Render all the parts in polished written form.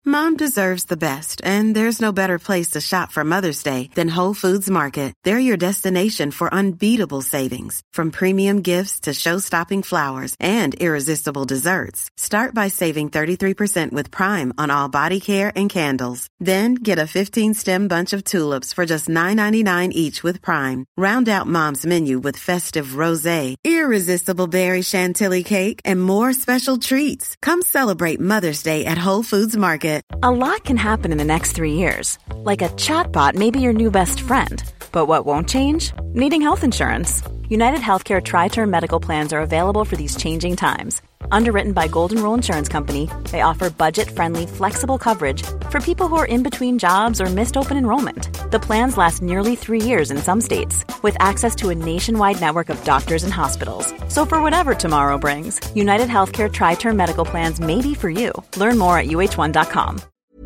Mom deserves the best, and there's no better place to shop for Mother's Day than Whole Foods Market. They're your destination for unbeatable savings, from premium gifts to show-stopping flowers and irresistible desserts. Start by saving 33% with Prime on all body care and candles. Then get a 15-stem bunch of tulips for just $9.99 each with Prime. Round out Mom's menu with festive rosé, irresistible berry chantilly cake, and more special treats. Come celebrate Mother's Day at Whole Foods Market. A lot can happen in the next 3 years. Like a chatbot may be your new best friend. But what won't change? Needing health insurance. United Healthcare Tri-Term Medical Plans are available for these changing times. Underwritten by Golden Rule Insurance Company, they offer budget-friendly, flexible coverage for people who are in between jobs or missed open enrollment. The plans last nearly 3 years in some states, with access to a nationwide network of doctors and hospitals. So for whatever tomorrow brings, United Healthcare Tri-Term Medical Plans may be for you. Learn more at uh1.com.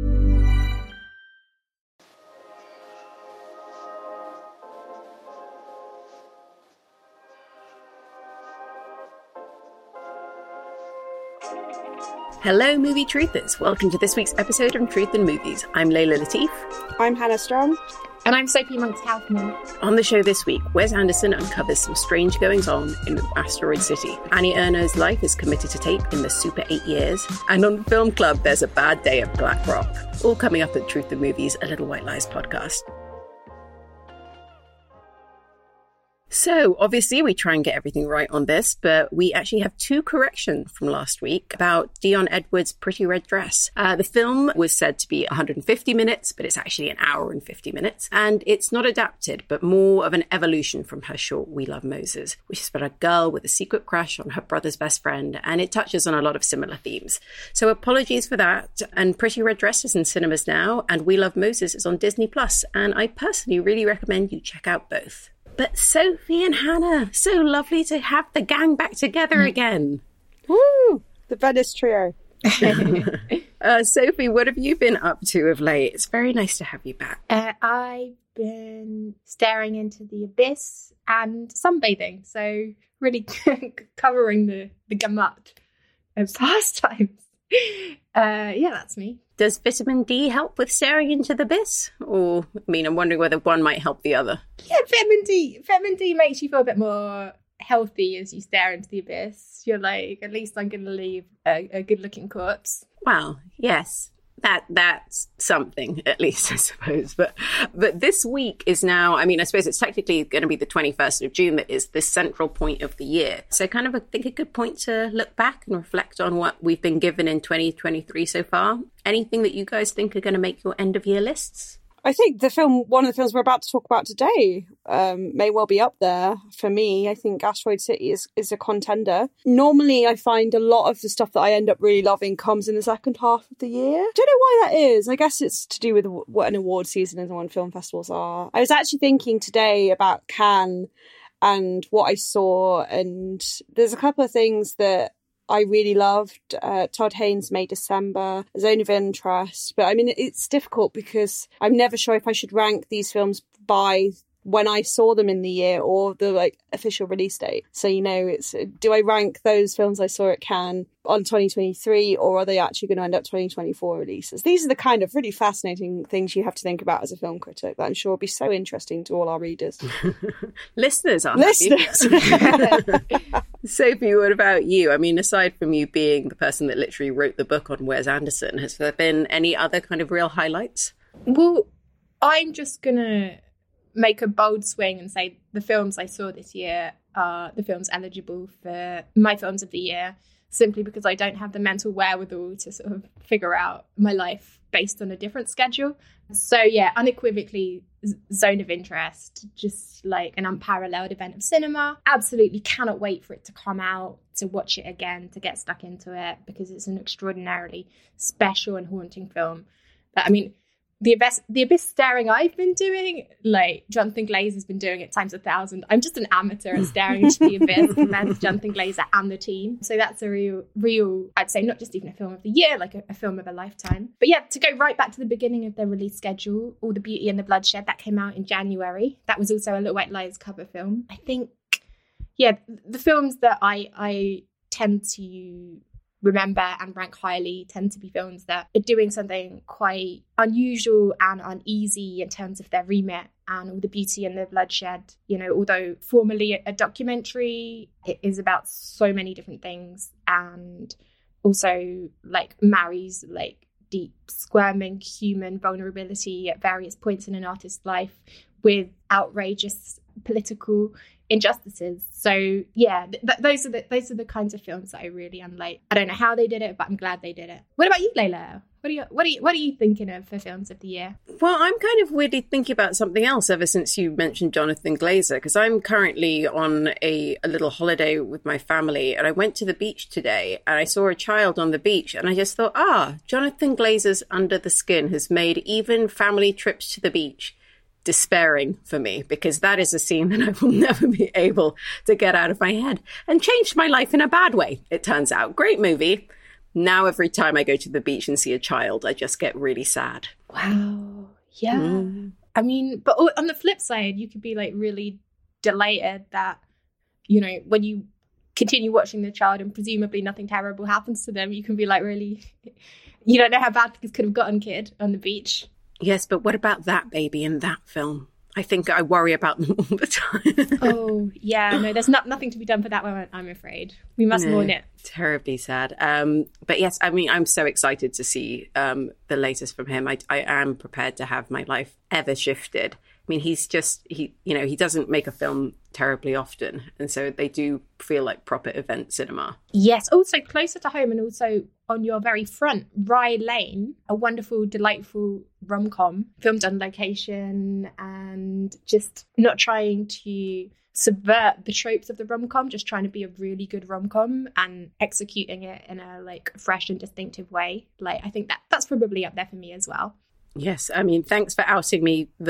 Hello, movie truthers. Welcome to this week's episode of Truth in Movies. I'm Layla Latif. I'm Hannah Strong. And I'm Sophie Monks-Kaufman. On the show this week, Wes Anderson uncovers some strange goings-on in Asteroid City. Annie Ernaux's life is committed to tape in the Super 8 Years. And on Film Club, there's a bad day of Black Rock. All coming up at Truth in Movies, a Little White Lies podcast. So, obviously, we try and get everything right on this, but we actually have two corrections from last week about Dion Edwards' Pretty Red Dress. The film was said to be 150 minutes, but it's actually an hour and 50 minutes. And it's not adapted, but more of an evolution from her short We Love Moses, which is about a girl with a secret crush on her brother's best friend, and it touches on a lot of similar themes. So apologies for that. And Pretty Red Dress is in cinemas now, and We Love Moses is on Disney+. And I personally really recommend you check out both. But Sophie and Hannah, so lovely to have the gang back together again. Woo! The Venice trio. Sophie, what have you been up to of late? It's very nice to have you back. I've been staring into the abyss and sunbathing, so really covering the gamut of pastimes. Yeah, that's me. Does vitamin D help with staring into the abyss? Or, I mean, I'm wondering whether one might help the other. Yeah, vitamin D makes you feel a bit more healthy as you stare into the abyss. You're like, at least I'm going to leave a good-looking corpse. Well, yes. That's something, at least, I suppose. But this week is now, I mean, I suppose it's technically going to be the 21st of June that is the central point of the year. So kind of, I think, a good point to look back and reflect on what we've been given in 2023 so far. Anything that you guys think are going to make your end-of-year lists? I think one of the films we're about to talk about today may well be up there for me. I think Asteroid City is a contender. Normally, I find a lot of the stuff that I end up really loving comes in the second half of the year. Don't know why that is. I guess it's to do with what an award season is and when film festivals are. I was actually thinking today about Cannes and what I saw, and there's a couple of things that I really loved. Todd Haynes' May December, Zone of Interest. But I mean, it's difficult because I'm never sure if I should rank these films by when I saw them in the year or the official release date. So, it's, do I rank those films I saw at Cannes on 2023, or are they actually going to end up 2024 releases? These are the kind of really fascinating things you have to think about as a film critic that I'm sure will be so interesting to all our readers. Listeners. Sophie, what about you? I mean, aside from you being the person that literally wrote the book on Wes Anderson, has there been any other kind of real highlights? Well, I'm just going to make a bold swing and say the films I saw this year are the films eligible for my films of the year, simply because I don't have the mental wherewithal to sort of figure out my life based on a different schedule. So yeah, unequivocally, Zone of Interest, just like an unparalleled event of cinema. Absolutely cannot wait for it to come out, to watch it again, to get stuck into it, because it's an extraordinarily special and haunting film. But I mean, the abyss staring I've been doing, Jonathan Glazer has been doing it times 1,000. I'm just an amateur at staring into the abyss compared to Jonathan Glazer and the team. So that's a real, I'd say, not just even a film of the year, like a film of a lifetime. But yeah, to go right back to the beginning of their release schedule, All the Beauty and the Bloodshed, that came out in January. That was also a Little White Lies cover film. I think, yeah, the films that I tend to remember and rank highly tend to be films that are doing something quite unusual and uneasy in terms of their remit and all the beauty and the bloodshed. You know, although formally a documentary, it is about so many different things, and also like marries like deep squirming human vulnerability at various points in an artist's life with outrageous political injustices. So yeah, those are the kinds of films that I really am like, I don't know how they did it, but I'm glad they did it. What about you, Layla? What are you thinking of for films of the year? Well, I'm kind of weirdly thinking about something else ever since you mentioned Jonathan Glazer, because I'm currently on a little holiday with my family, and I went to the beach today and I saw a child on the beach, and I just thought, Jonathan Glazer's Under the Skin has made even family trips to the beach despairing for me, because that is a scene that I will never be able to get out of my head, and changed my life in a bad way, it turns out. Great movie. Now every time I go to the beach and see a child, I just get really sad. Wow. Yeah. I mean, but on the flip side, you could be like really delighted that, you know, when you continue watching the child and presumably nothing terrible happens to them, you can be like, really, you don't know how bad things could have gotten, kid, on the beach. Yes, but what about that baby in that film? I think I worry about them all the time. Oh, yeah. No, there's nothing to be done for that one, I'm afraid. We must mourn it. Terribly sad. But yes, I mean, I'm so excited to see the latest from him. I am prepared to have my life ever shifted. I mean, he doesn't make a film terribly often. And so they do feel like proper event cinema. Yes. Also closer to home and also on your very front, Rye Lane, a wonderful, delightful rom-com filmed on location and just not trying to subvert the tropes of the rom-com, just trying to be a really good rom-com and executing it in a like fresh and distinctive way. Like, I think that's probably up there for me as well. Yes, I mean, thanks for outing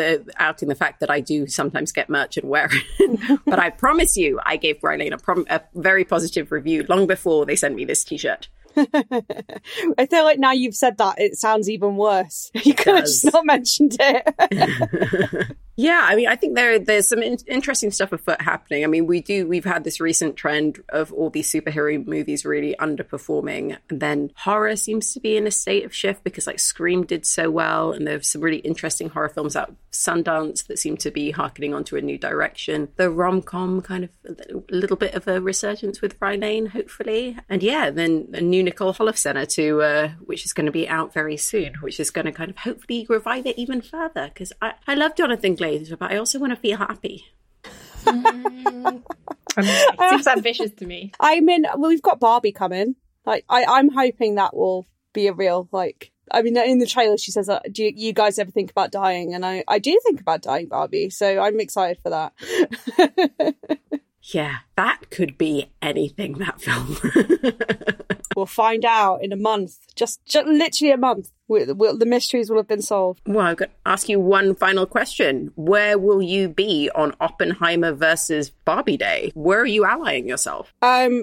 the fact that I do sometimes get merch and wear it. But I promise you, I gave Rylane a very positive review long before they sent me this T-shirt. I feel like now you've said that, it sounds even worse. You could have just not mentioned it. Yeah, I mean, I think there's some interesting stuff afoot happening. I mean, we've had this recent trend of all these superhero movies really underperforming. And then horror seems to be in a state of shift because like Scream did so well. And there's some really interesting horror films out of Sundance that seem to be harkening onto a new direction. The rom-com kind of a little bit of a resurgence with Rylane, hopefully. And yeah, then a new Nicole Holofcener which is going to be out very soon, which is going to kind of hopefully revive it even further. Because I love Jonathan Glazer, but I also want to feel happy. It seems ambitious to me. I mean, well, we've got Barbie coming. Like, I'm hoping that will be a real, like, I mean, in the trailer she says, do you guys ever think about dying? And I do think about dying, Barbie, so I'm excited for that. Yeah, that could be anything, that film. We'll find out in a month. Just literally a month. The mysteries will have been solved. Well, I've got to ask you one final question. Where will you be on Oppenheimer versus Barbie Day? Where are you allying yourself?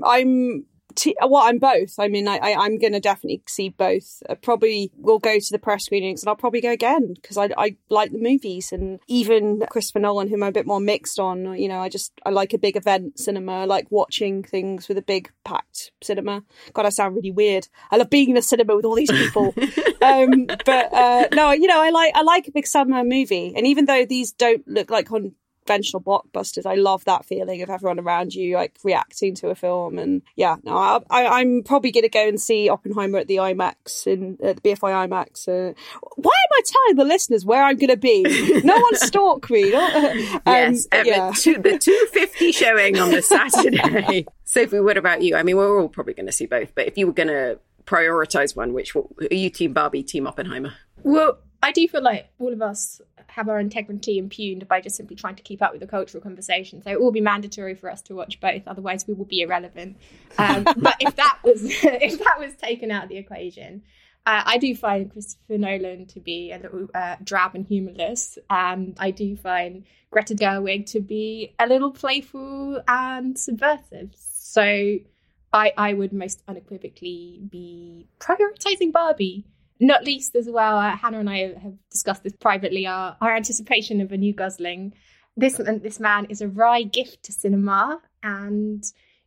I'm both. I mean, I'm going to definitely see both. Probably will go to the press screenings and I'll probably go again because I like the movies. And even Christopher Nolan, whom I'm a bit more mixed on, you know, I like a big event cinema. I like watching things with a big packed cinema. God, I sound really weird. I love being in a cinema with all these people. No, you know, I like a big summer movie. And even though these don't look like conventional blockbusters, I love that feeling of everyone around you like reacting to a film. And yeah, no, I'm probably going to go and see Oppenheimer at the IMAX at the BFI IMAX. Why am I telling the listeners where I'm going to be? No one stalk me. Yes, the 2:50 showing on the Saturday. Sophie, what about you? I mean, we're all probably going to see both, but if you were going to prioritize one, are you team Barbie, team Oppenheimer? Well, I do feel like all of us have our integrity impugned by just simply trying to keep up with the cultural conversation. So it will be mandatory for us to watch both. Otherwise, we will be irrelevant. But if that was taken out of the equation, I do find Christopher Nolan to be a little drab and humorless. And I do find Greta Gerwig to be a little playful and subversive. So I would most unequivocally be prioritizing Barbie. Not least as well, Hannah and I have discussed this privately, our anticipation of a new Gosling. This man is a wry gift to cinema, and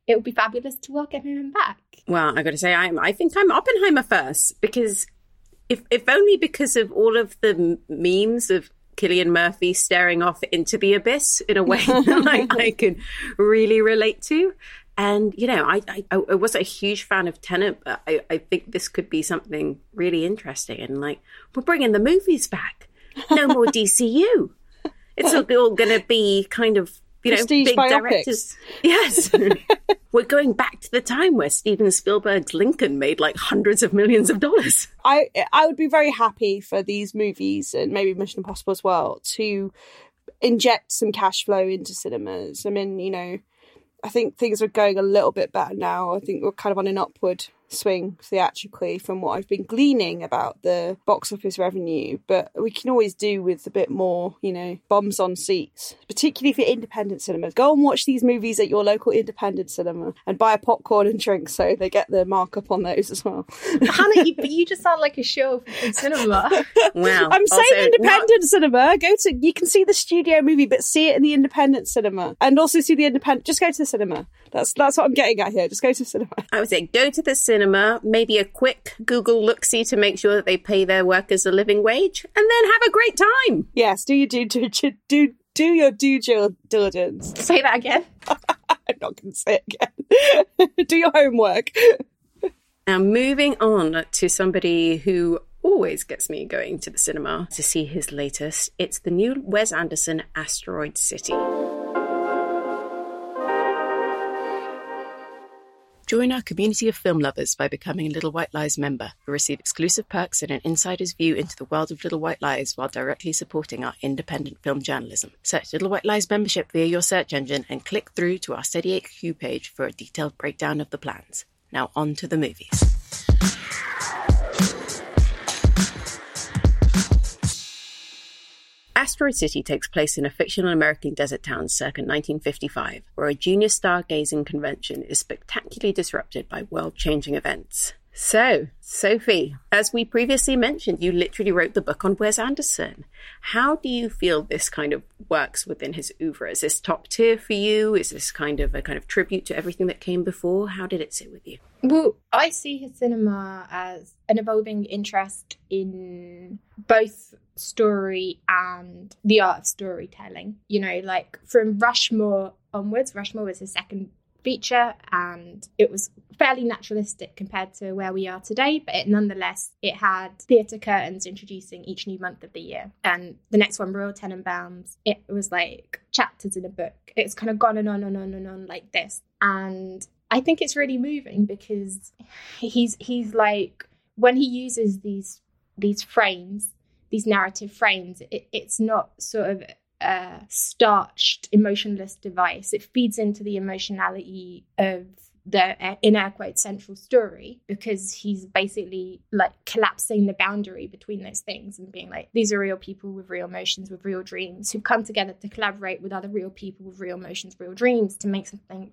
it would be fabulous to welcome him back. Well, I got to say, I think I'm Oppenheimer first, because if only because of all of the memes of Cillian Murphy staring off into the abyss in a way that I can really relate to. And, you know, I wasn't a huge fan of Tenet, but I think this could be something really interesting. And, like, we're bringing the movies back. No more DCU. It's all going to be kind of, you know, prestige big biopics. directors. Yes. We're going back to the time where Steven Spielberg's Lincoln made like hundreds of millions of dollars. I would be very happy for these movies, and maybe Mission Impossible as well, to inject some cash flow into cinemas. I mean, you know, I think things are going a little bit better now. I think we're kind of on an upward swing theatrically from what I've been gleaning about the box office revenue, but we can always do with a bit more, you know, bums on seats, particularly for independent cinemas. Go and watch these movies at your local independent cinema and buy a popcorn and drink so they get the markup on those as well. Hannah, you just sound like a show for cinema. Wow. I'm saying independent cinema. You can see the studio movie, but see it in the independent cinema, and also see the independent. Just go to the cinema. That's what I'm getting at here. Just go to the cinema. I would say go to the cinema, maybe a quick Google look-see to make sure that they pay their workers a living wage, and then have a great time. Yes, do your due diligence. Say that again. I'm not going to say it again. Do your homework. Now, moving on to somebody who always gets me going to the cinema to see his latest. It's the new Wes Anderson Asteroid City. Join our community of film lovers by becoming a Little White Lies member, who receive exclusive perks and an insider's view into the world of Little White Lies while directly supporting our independent film journalism. Search Little White Lies membership via your search engine and click through to our Steady HQ page for a detailed breakdown of the plans. Now on to the movies. Asteroid City takes place in a fictional American desert town circa 1955, where a junior stargazing convention is spectacularly disrupted by world-changing events. So, Sophie, as we previously mentioned, you literally wrote the book on Wes Anderson. How do you feel this kind of works within his oeuvre? Is this top tier for you? Is this kind of a tribute to everything that came before? How did it sit with you? Well, I see his cinema as an evolving interest in both story and the art of storytelling. You know, like from Rushmore onwards, Rushmore was his second feature, and it was fairly naturalistic compared to where we are today, but it had theatre curtains introducing each new month of the year. And the next one, Royal Tenenbaums, it was like chapters in a book. It's kind of gone and on and on and on like this. And I think it's really moving because he's like, when he uses these frames, these narrative frames, it's not sort of a starched, emotionless device. It feeds into the emotionality of the, in air quotes, central story, because he's basically like collapsing the boundary between those things and being like, these are real people with real emotions, with real dreams, who've come together to collaborate with other real people with real emotions, real dreams, to make something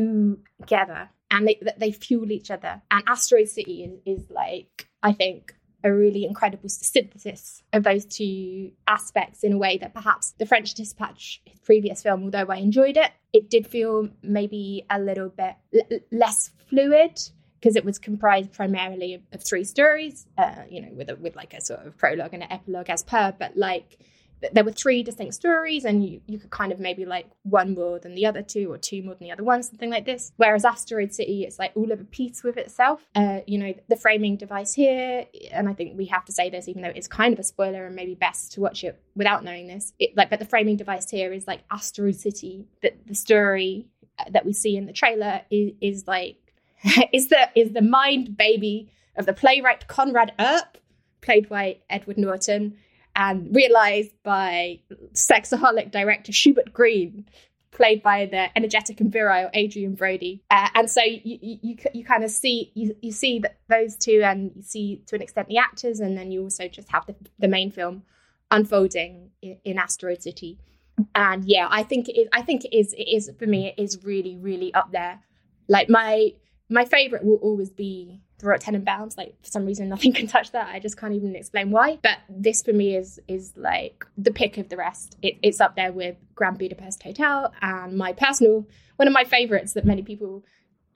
together. And they fuel each other. And Asteroid City is like, I think, a really incredible synthesis of those two aspects in a way that perhaps The French Dispatch, his previous film, although I enjoyed it, it did feel maybe a little bit less fluid, because it was comprised primarily of three stories, with like a sort of prologue and an epilogue as per, but like there were three distinct stories, and you could kind of maybe like one more than the other two, or two more than the other one, something like this. Whereas Asteroid City, it's like all of a piece with itself. The framing device here, and I think we have to say this, even though it's kind of a spoiler and maybe best to watch it without knowing this. But the framing device here is like Asteroid City. The story that we see in the trailer is like is the mind baby of the playwright Conrad Earp, played by Edward Norton, and realised by sexaholic director Schubert Green, played by the energetic and virile Adrian Brody. And so you kind of see, you see that those two, and you see to an extent the actors, and then you also just have the main film unfolding in Asteroid City. And yeah, I think it is for me, it is really, really up there. Like my favourite will always be The Royal Tenenbaums. Like, for some reason, nothing can touch that. I just can't even explain why. But this, for me, is like the pick of the rest. It's up there with Grand Budapest Hotel, and one of my favourites that many people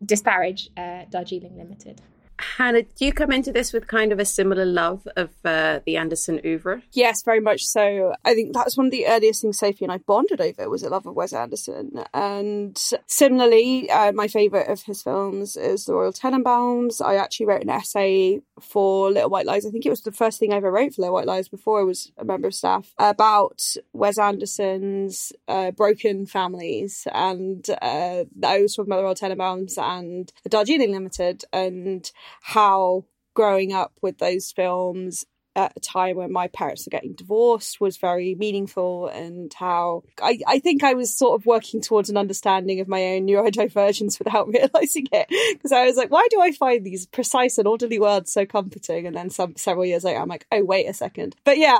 disparage Darjeeling Limited. Hannah, do you come into this with kind of a similar love of the Anderson oeuvre? Yes, very much so. I think that's one of the earliest things Sophie and I bonded over, was a love of Wes Anderson. And similarly, my favourite of his films is The Royal Tenenbaums. I actually wrote an essay for Little White Lies. I think it was the first thing I ever wrote for Little White Lies before I was a member of staff, about Wes Anderson's broken families. And I was talking about The Royal Tenenbaums and The Darjeeling Limited, and how growing up with those films at a time when my parents were getting divorced was very meaningful, and how I think I was sort of working towards an understanding of my own neurodivergence without realising it, because I was like, why do I find these precise and orderly words so comforting? And then several years later I'm like, oh, wait a second. But yeah,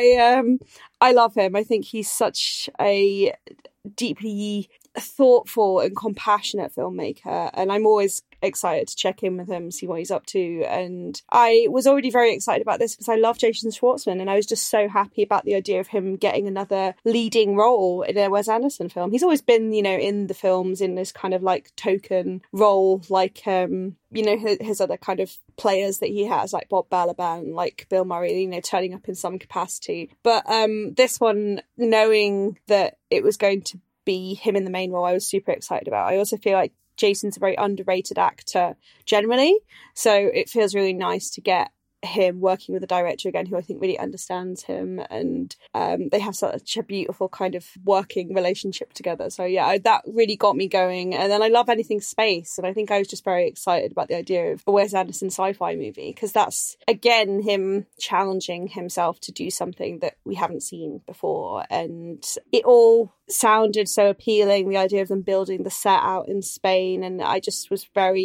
I love him. I think he's such a deeply thoughtful and compassionate filmmaker, and I'm always excited to check in with him, see what he's up to. And I was already very excited about this because I love Jason Schwartzman, and I was just so happy about the idea of him getting another leading role in a Wes Anderson film. He's always been, in the films in this kind of like token role, like his other kind of players that he has, like Bob Balaban, like Bill Murray, turning up in some capacity. But this one, knowing that it was going to be him in the main role, I was super excited about. I also feel like Jason's a very underrated actor generally, so it feels really nice to get him working with a director again who I think really understands him, and they have such a beautiful kind of working relationship together. So yeah, that really got me going. And then I love anything space, and I think I was just very excited about the idea of a Wes Anderson sci-fi movie, because that's again him challenging himself to do something that we haven't seen before, and it all sounded so appealing, the idea of them building the set out in Spain. And I just was very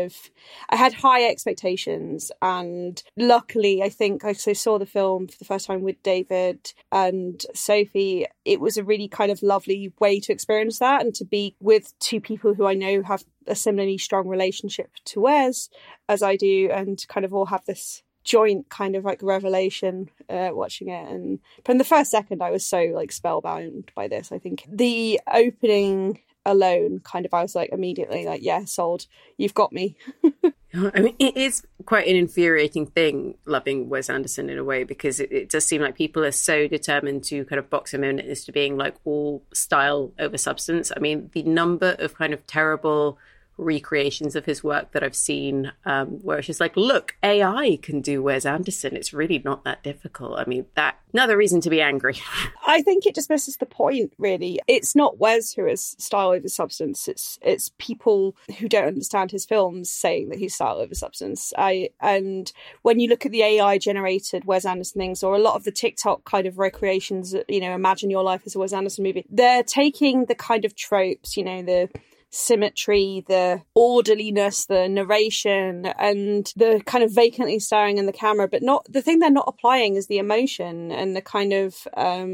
I had high expectations, and luckily I think I saw the film for the first time with David and Sophie. It was a really kind of lovely way to experience that, and to be with two people who I know have a similarly strong relationship to Wes as I do, and kind of all have this joint kind of like revelation watching it. And from the first second I was so like spellbound by this. I think the opening alone kind of, I was like immediately like, yeah, sold, you've got me. I mean, it is quite an infuriating thing loving Wes Anderson in a way, because it does seem like people are so determined to kind of box him in as to being like all style over substance. I mean, the number of kind of terrible recreations of his work that I've seen, where it's just like, look, AI can do Wes Anderson. It's really not that difficult. I mean, that another reason to be angry. I think it just misses the point, really. It's not Wes who is style over substance. It's people who don't understand his films saying that he's style over substance. And when you look at the AI generated Wes Anderson things, or a lot of the TikTok kind of recreations, imagine your life as a Wes Anderson movie, they're taking the kind of tropes, the symmetry, the orderliness, the narration, and the kind of vacantly staring in the camera, but not the thing they're not applying is the emotion and the kind of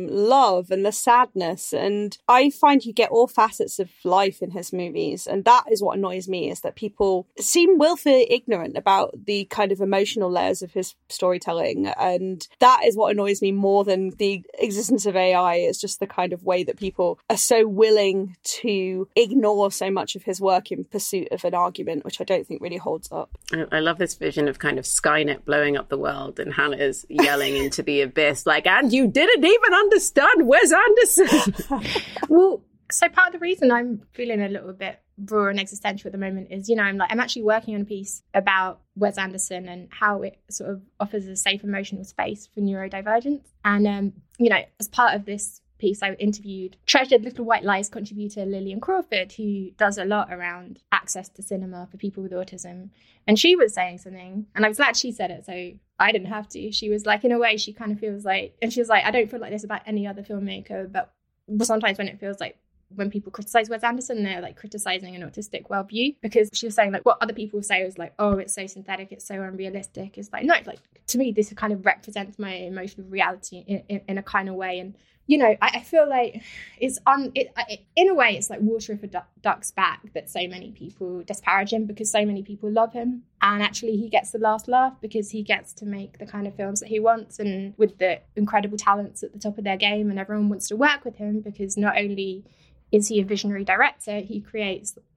love and the sadness. And I find you get all facets of life in his movies, and that is what annoys me, is that people seem willfully ignorant about the kind of emotional layers of his storytelling, and that is what annoys me more than the existence of AI. It's just the kind of way that people are so willing to ignore so much of his work in pursuit of an argument, which I don't think really holds up. I love this vision of kind of Skynet blowing up the world, and Hannah's yelling into the abyss like, and you didn't even understand Wes Anderson. Well, so part of the reason I'm feeling a little bit raw and existential at the moment is, I'm actually working on a piece about Wes Anderson and how it sort of offers a safe emotional space for neurodivergence. And, as part of this piece, I interviewed treasured Little White Lies contributor Lillian Crawford, who does a lot around access to cinema for people with autism. And she was saying something, and I was glad she said it, so I didn't have to. She was like, in a way, she kind of feels like, and she was like, I don't feel like this about any other filmmaker, but sometimes when it feels like when people criticize Wes Anderson, they're like criticizing an autistic worldview, because she was saying like what other people say is like, oh, it's so synthetic, it's so unrealistic. It's like, no, like to me, this kind of represents my emotional reality in a kind of way. And I feel like it's in a way, it's like water off a duck's back that so many people disparage him, because so many people love him. And actually he gets the last laugh because he gets to make the kind of films that he wants, and with the incredible talents at the top of their game, and everyone wants to work with him because not only is he a visionary director, he creates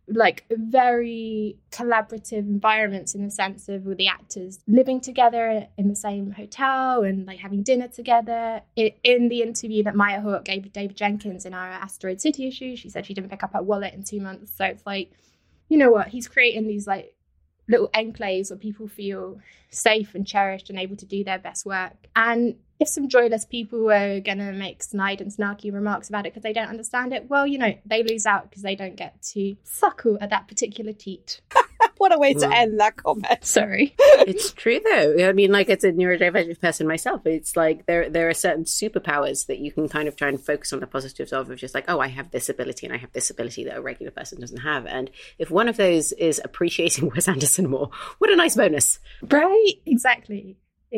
like very collaborative environments in the sense of all the actors living together in the same hotel and like having dinner together. In the interview that Maya Hawke gave David Jenkins in our Asteroid City issue, she said she didn't pick up her wallet in 2 months. So it's like, you know what, he's creating these like little enclaves where people feel safe and cherished and able to do their best work. And if some joyless people were going to make snide and snarky remarks about it because they don't understand it, well, you know, they lose out because they don't get to suckle at that particular teat. What a way to end that comment. Sorry. It's true, though. I mean, like, as a neurodivergent person myself, it's like there are certain superpowers that you can kind of try and focus on the positives of just like, oh, I have this ability and I have this ability that a regular person doesn't have. And if one of those is appreciating Wes Anderson more, what a nice bonus. Right? Exactly.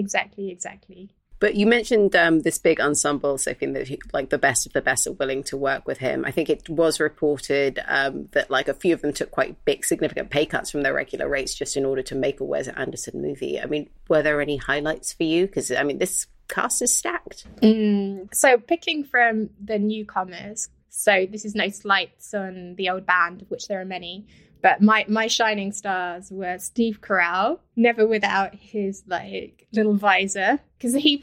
But you mentioned this big ensemble, Sophie, that like the best of the best are willing to work with him. I think it was reported that like a few of them took quite big, significant pay cuts from their regular rates just in order to make a Wes Anderson movie. I mean, were there any highlights for you? Because, I mean, this cast is stacked. So picking from the newcomers, so this is no slights on the old band, of which there are many. But my shining stars were Steve Carell, never without his like little visor, because he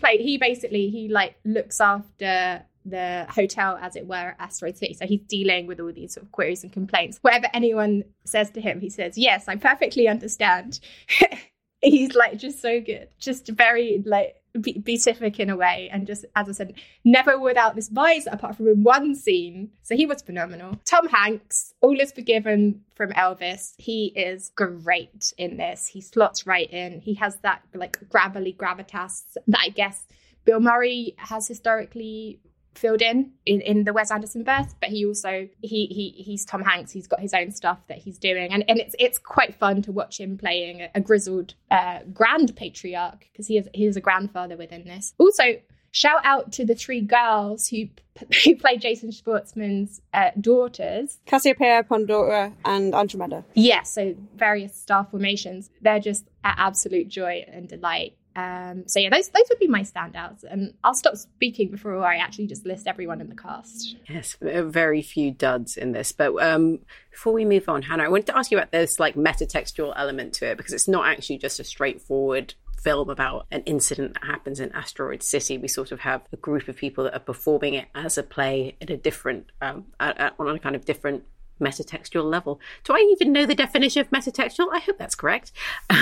like looks after the hotel, as it were, at Asteroid City. So he's dealing with all these sort of queries and complaints. Whatever anyone says to him, he says, "Yes, I perfectly understand." He's like just so good, just very like beatific in a way, and just, as I said, never without this visor apart from in one scene. So he was phenomenal. Tom Hanks, All Is Forgiven from Elvis, he is great in this. He slots right in. He has that like gravelly gravitas that I guess Bill Murray has historically filled in the Wes Anderson verse, but he also he's Tom Hanks. He's got his own stuff that he's doing, and it's quite fun to watch him playing a grizzled grand patriarch, because he is a grandfather within this. Also, shout out to the three girls who play Jason Schwartzman's daughters, Cassiopeia, Pandora, and Andromeda. Yeah, so various star formations. They're just an absolute joy and delight. So yeah, those would be my standouts, and I'll stop speaking before I actually just list everyone in the cast. Yes, very few duds in this. But before we move on, Hannah, I wanted to ask you about this like metatextual element to it, because it's not actually just a straightforward film about an incident that happens in Asteroid City. We sort of have a group of people that are performing it as a play in a different, on a kind of different metatextual level. Do I even know the definition of metatextual? I hope that's correct.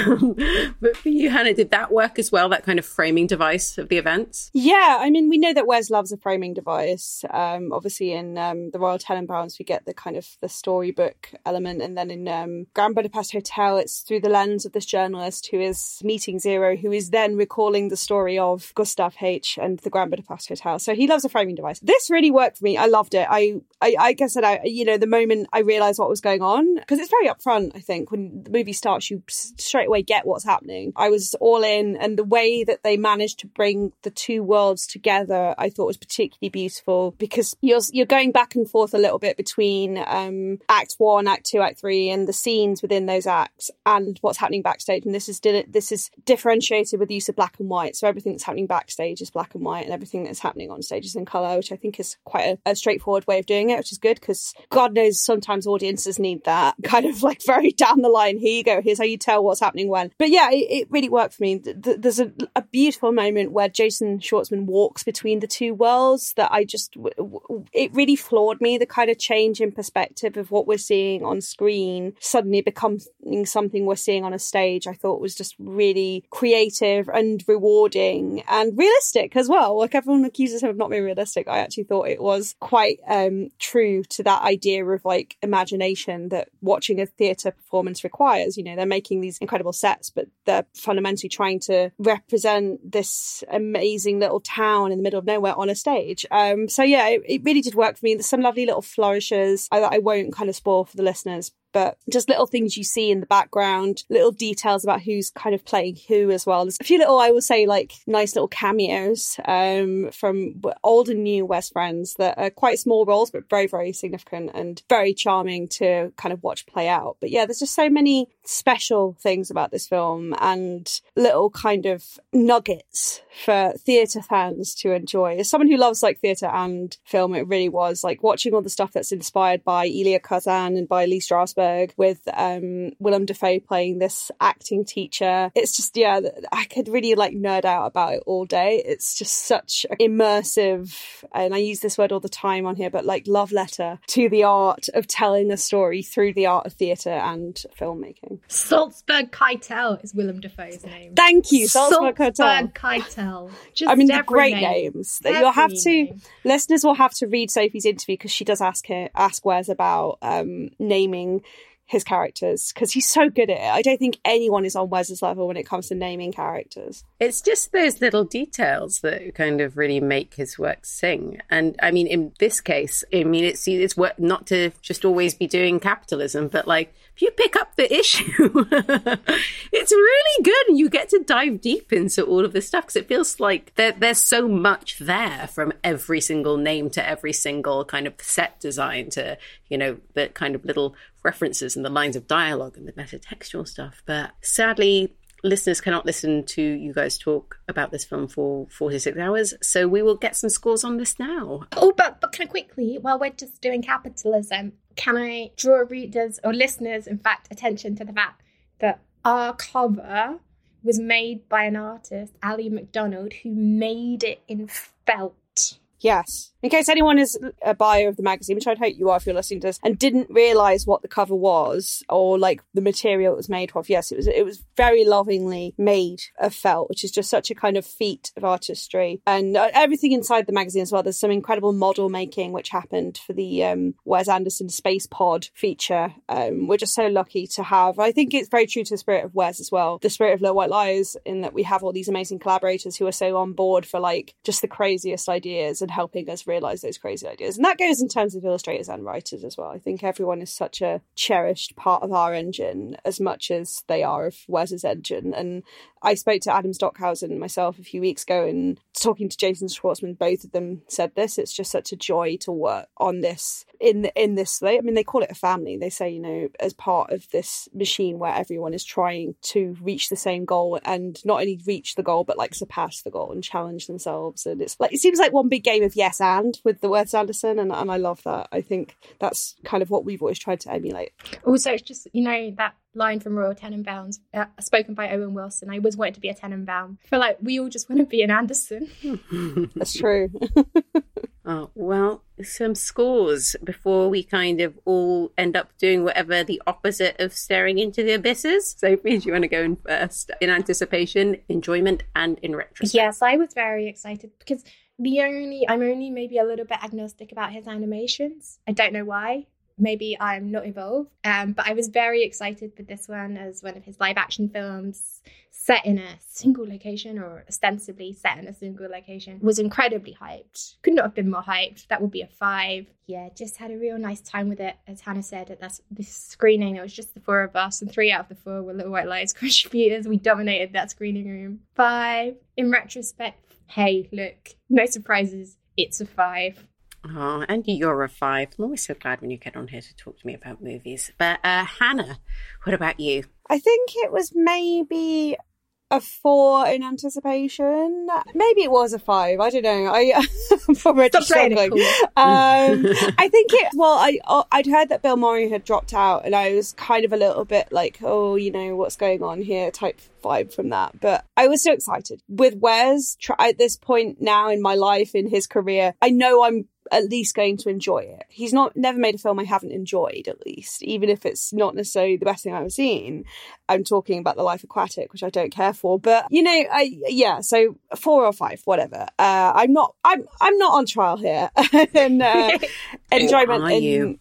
But for you, Hannah, did that work as well, that kind of framing device of the events? Yeah, I mean, we know that Wes loves a framing device. Obviously in the Royal Tenenbaums we get the kind of the storybook element, and then in Grand Budapest Hotel it's through the lens of this journalist who is meeting Zero, who is then recalling the story of Gustav H. and the Grand Budapest Hotel. So he loves a framing device. This really worked for me. I loved it. I guess that the moment I realised what was going on, because it's very upfront, I think, when the movie starts, you straight away get what's happening. I was all in, and the way that they managed to bring the two worlds together, I thought was particularly beautiful, because you're going back and forth a little bit between Act 1, Act 2, Act 3, and the scenes within those acts, and what's happening backstage. And this is differentiated with the use of black and white. So everything that's happening backstage is black and white, and everything that's happening on stage is in colour, which I think is quite a straightforward way of doing it, which is good, because God knows sometimes audiences need that kind of like very down the line, here you go, here's how you tell what's happening when. But yeah, it really worked for me. There's a beautiful moment where Jason Schwartzman walks between the two worlds that it really floored me, the kind of change in perspective of what we're seeing on screen suddenly becoming something we're seeing on a stage. I thought was just really creative and rewarding and realistic as well. Like, everyone accuses him of not being realistic. I actually thought it was quite true to that idea of like imagination that watching a theatre performance requires. You know, they're making these incredible sets, but they're fundamentally trying to represent this amazing little town in the middle of nowhere on a stage. So yeah, it really did work for me. There's some lovely little flourishes that I won't kind of spoil for the listeners, but just little things you see in the background, little details about who's kind of playing who as well. There's a few little, I will say, like nice little cameos from old and new Wes friends that are quite small roles, but very, very significant and very charming to kind of watch play out. But yeah, there's just so many special things about this film and little kind of nuggets for theatre fans to enjoy. As someone who loves like theatre and film, it really was like watching all the stuff that's inspired by Elia Kazan and by Lee Strasberg Salzburg with Willem Dafoe playing this acting teacher. It's just, yeah, I could really like nerd out about it all day. It's just such an immersive, and I use this word all the time on here, but like love letter to the art of telling a story through the art of theatre and filmmaking. Salzburg Keitel is Willem Dafoe's name. Thank you, Salzburg Keitel. Just I mean, the great names. That you'll have to, listeners will have to read Sophie's interview because she does ask Wes about naming his characters, because he's so good at it. I don't think anyone is on Wes's level when it comes to naming characters. It's just those little details that kind of really make his work sing. And I mean, in this case, I mean, it's work not to just always be doing capitalism, but like if you pick up the issue, it's really good, and you get to dive deep into all of this stuff because it feels like there's so much there, from every single name to every single kind of set design to, you know, the kind of little references and the lines of dialogue and the metatextual stuff. But sadly, listeners cannot listen to you guys talk about this film for 46 hours, so we will get some scores on this now. Oh, but can I quickly, while we're just doing capitalism, can I draw readers, or listeners, in fact, attention to the fact that our cover was made by an artist, Ali McDonald, who made it in felt. Yes. In case anyone is a buyer of the magazine, which I'd hope you are if you're listening to this, and didn't realise what the cover was, or like the material it was made of, yes, it was very lovingly made of felt, which is just such a kind of feat of artistry. And everything inside the magazine as well. There's some incredible model making which happened for the Wes Anderson Space Pod feature. We're just so lucky to have. I think it's very true to the spirit of Wes as well, the spirit of Little White Lies, in that we have all these amazing collaborators who are so on board for like just the craziest ideas and helping us realise those crazy ideas. And that goes in terms of illustrators and writers as well. I think everyone is such a cherished part of our engine as much as they are of Wes's engine. And I spoke to Adam Stockhausen myself a few weeks ago, and talking to Jason Schwartzman, both of them said this. It's just such a joy to work on this in this. I mean, they call it a family. They say, you know, as part of this machine where everyone is trying to reach the same goal, and not only reach the goal, but like surpass the goal and challenge themselves. And it's like, it seems like one big game of yes and with the Wes Anderson, and I love that. I think that's kind of what we've always tried to emulate. Also, it's just, you know, that line from Royal Tenenbaums, spoken by Owen Wilson, I always wanted to be a Tenenbaum. I feel like we all just want to be an Anderson. That's true. Oh, well, some scores before we kind of all end up doing whatever the opposite of staring into the abysses. Sophie, do you want to go in first? In anticipation, enjoyment, and in retrospect. Yes, I was very excited because I'm only maybe a little bit agnostic about his animations. I don't know why. Maybe I'm not involved. But I was very excited with this one as one of his live action films set in a single location, or ostensibly set in a single location. Was incredibly hyped. Could not have been more hyped. That would be a 5. Yeah, just had a real nice time with it. As Hannah said, at this screening, it was just the 4 of us, and 3 out of the 4 were Little White Lies contributors. We dominated that screening room. 5. In retrospect, hey, look, no surprises. It's a 5. Oh, and you're a 5. I'm always so glad when you get on here to talk to me about movies. But Hannah, what about you? I think it was maybe a 4 in anticipation. Maybe it was a 5. I don't know. I'm probably struggling. Cool. I think I'd heard that Bill Murray had dropped out, and I was kind of a little bit like, oh, you know, what's going on here type vibe from that. But I was so excited. With Wes, at this point now in my life, in his career, I know I'm at least going to enjoy it. He's never made a film I haven't enjoyed, at least, even if it's not necessarily the best thing I've ever seen. I'm talking about The Life Aquatic, which I don't care for, but you know, so 4 or 5, whatever. I'm not on trial here. And enjoyment. Are you?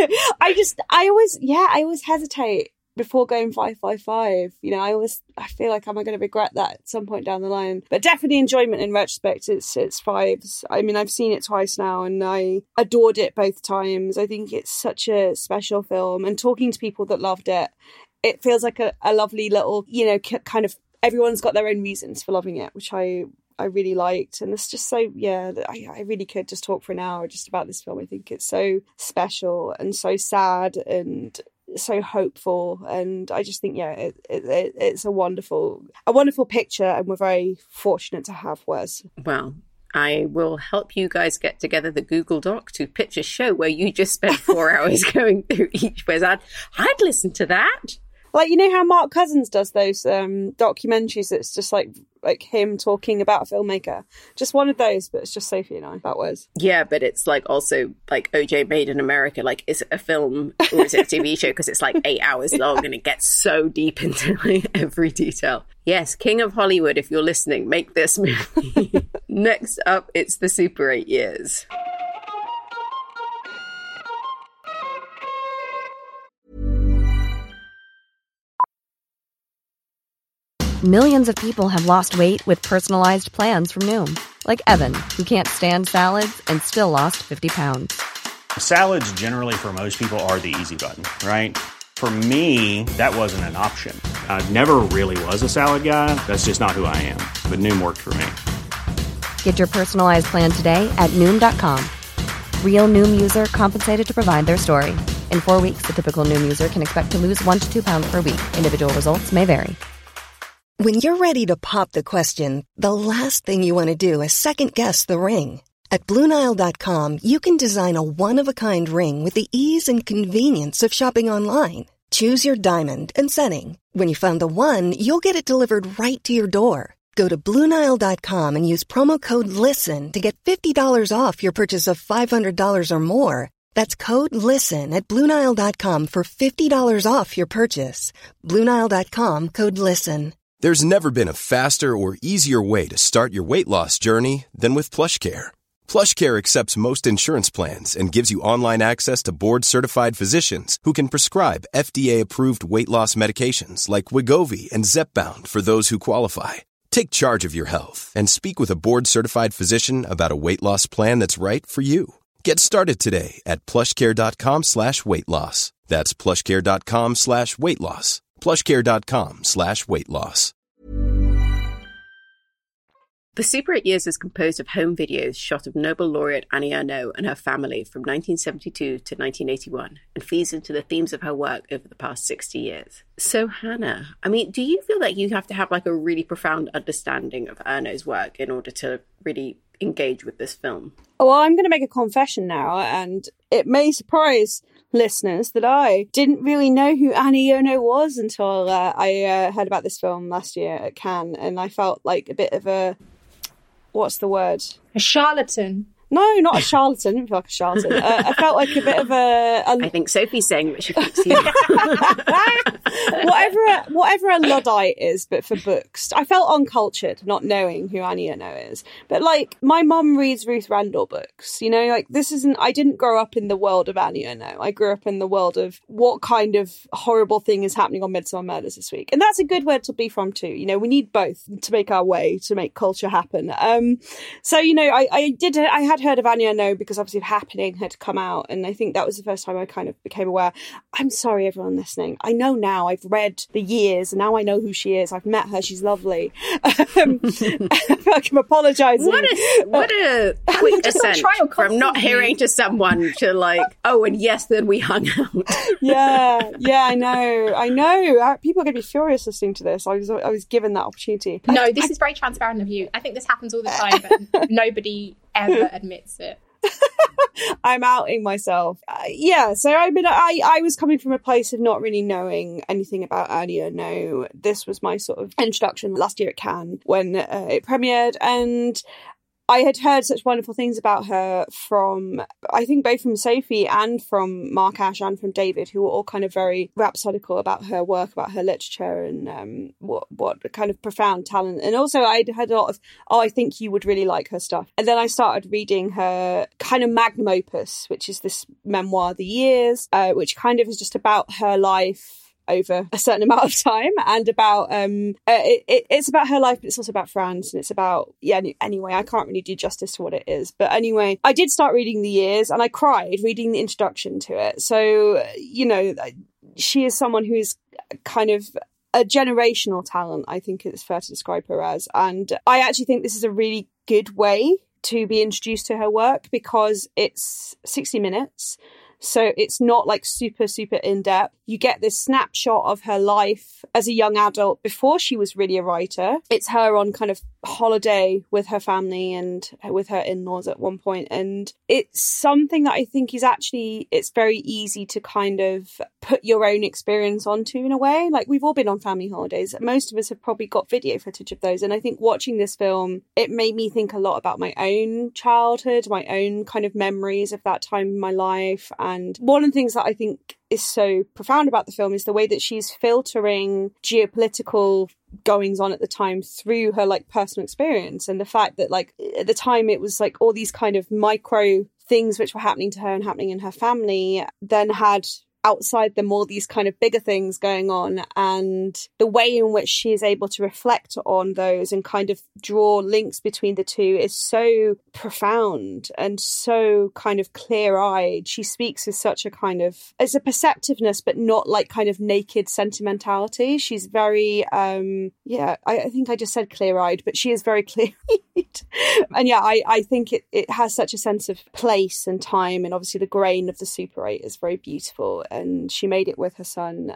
I always hesitate before going 5. You know, I feel like, am I going to regret that at some point down the line? But definitely enjoyment in retrospect, it's 5s. I mean, I've seen it twice now, and I adored it both times. I think it's such a special film, and talking to people that loved it, it feels like a lovely little, you know, kind of, everyone's got their own reasons for loving it, which I really liked. And it's just so, yeah, I really could just talk for an hour just about this film. I think it's so special and so sad and so hopeful, and I just think, yeah, it's a wonderful picture, and we're very fortunate to have Wes. Well, I will help you guys get together the Google Doc to pitch a show where you just spend 4 hours going through each quiz. I'd listen to that. Like, you know how Mark Cousins does those documentaries that's just like him talking about a filmmaker? Just one of those, but it's just Sophie and I, that was. Yeah, but it's like also like OJ Made in America. Like, is it a film or is it a TV show? Because it's like 8 hours long and it gets so deep into like every detail. Yes, King of Hollywood, if you're listening, make this movie. Next up, it's the Super 8 Years. Millions of people have lost weight with personalized plans from Noom. Like Evan, who can't stand salads and still lost 50 pounds. Salads generally for most people are the easy button, right? For me, that wasn't an option. I never really was a salad guy. That's just not who I am. But Noom worked for me. Get your personalized plan today at Noom.com. Real Noom user compensated to provide their story. In 4 weeks, the typical Noom user can expect to lose 1 to 2 pounds per week. Individual results may vary. When you're ready to pop the question, the last thing you want to do is second-guess the ring. At BlueNile.com, you can design a one-of-a-kind ring with the ease and convenience of shopping online. Choose your diamond and setting. When you find the one, you'll get it delivered right to your door. Go to BlueNile.com and use promo code LISTEN to get $50 off your purchase of $500 or more. That's code LISTEN at BlueNile.com for $50 off your purchase. BlueNile.com, code LISTEN. There's never been a faster or easier way to start your weight loss journey than with PlushCare. PlushCare accepts most insurance plans and gives you online access to board-certified physicians who can prescribe FDA-approved weight loss medications like Wegovy and Zepbound for those who qualify. Take charge of your health and speak with a board-certified physician about a weight loss plan that's right for you. Get started today at plushcare.com/weight loss. That's plushcare.com/weight loss. plushcare.com/weight loss. The Super 8 Years is composed of home videos shot of Nobel laureate Annie Ernaux and her family from 1972 to 1981 and feeds into the themes of her work over the past 60 years. So, Hannah, I mean, do you feel like you have to have like a really profound understanding of Ernaux's work in order to really engage with this film? Well, I'm going to make a confession now, and it may surprise listeners that I didn't really know who Annie Ernaux was until I heard about this film last year at Cannes, and I felt like a bit of a, what's the word? A charlatan. No, not a charlatan. I didn't feel like a charlatan. I felt like a bit of a I think Sophie's saying that she thinks you whatever a Luddite is, but for books. I felt uncultured, not knowing who Annie Ernaux is. But like, my mum reads Ruth Rendell books. You know, like I didn't grow up in the world of Annie Ernaux. I grew up in the world of what kind of horrible thing is happening on Midsomer Murders this week. And that's a good word to be from too. You know, we need both to make our way, to make culture happen. So, you know, I had heard of Annie Ernaux because obviously Happening had come out, and I think that was the first time I kind of became aware. I'm sorry, everyone listening. I know now. I've read The Years, and now I know who she is. I've met her. She's lovely. I feel like I'm apologising. What a quick ascent from not hearing to someone to like, oh, and yes, then we hung out. yeah, I know. People are going to be furious listening to this. I was given that opportunity. No, this is very transparent of you. I think this happens all the time, but nobody ever admits it. I'm outing myself. So I mean, I was coming from a place of not really knowing anything about Annie Ernaux. This was my sort of introduction last year at Cannes when it premiered, and I had heard such wonderful things about her from, I think, both from Sophie and from Mark Ash and from David, who were all kind of very rhapsodical about her work, about her literature, and what kind of profound talent. And also I'd heard a lot of, I think you would really like her stuff. And then I started reading her kind of magnum opus, which is this memoir, The Years, which kind of is just about her life over a certain amount of time, and about it's about her life, but it's also about France, and it's about anyway, I can't really do justice to what it is, but anyway, I did start reading The Years, and I cried reading the introduction to it. So, you know, she is someone who is kind of a generational talent, I think it's fair to describe her as, and I actually think this is a really good way to be introduced to her work, because it's 60 minutes. So it's not like super in-depth. You get this snapshot of her life as a young adult before she was really a writer. It's her on kind of holiday with her family and with her in-laws at one point. And it's something that I think is actually, it's very easy to kind of put your own experience onto in a way. Like, we've all been on family holidays. Most of us have probably got video footage of those. And I think watching this film, it made me think a lot about my own childhood, my own kind of memories of that time in my life. And one of the things that I think is so profound about the film is the way that she's filtering geopolitical goings on at the time through her like personal experience, and the fact that like at the time it was like all these kind of micro things which were happening to her and happening in her family then had outside them all these kind of bigger things going on, and the way in which she is able to reflect on those and kind of draw links between the two is so profound and so kind of clear-eyed. She speaks with such a kind of, it's a perceptiveness but not like kind of naked sentimentality. She's very I think I just said clear-eyed, but she is very clear-eyed. And yeah, I think it has such a sense of place and time, and obviously the grain of the Super 8 is very beautiful. And she made it with her son,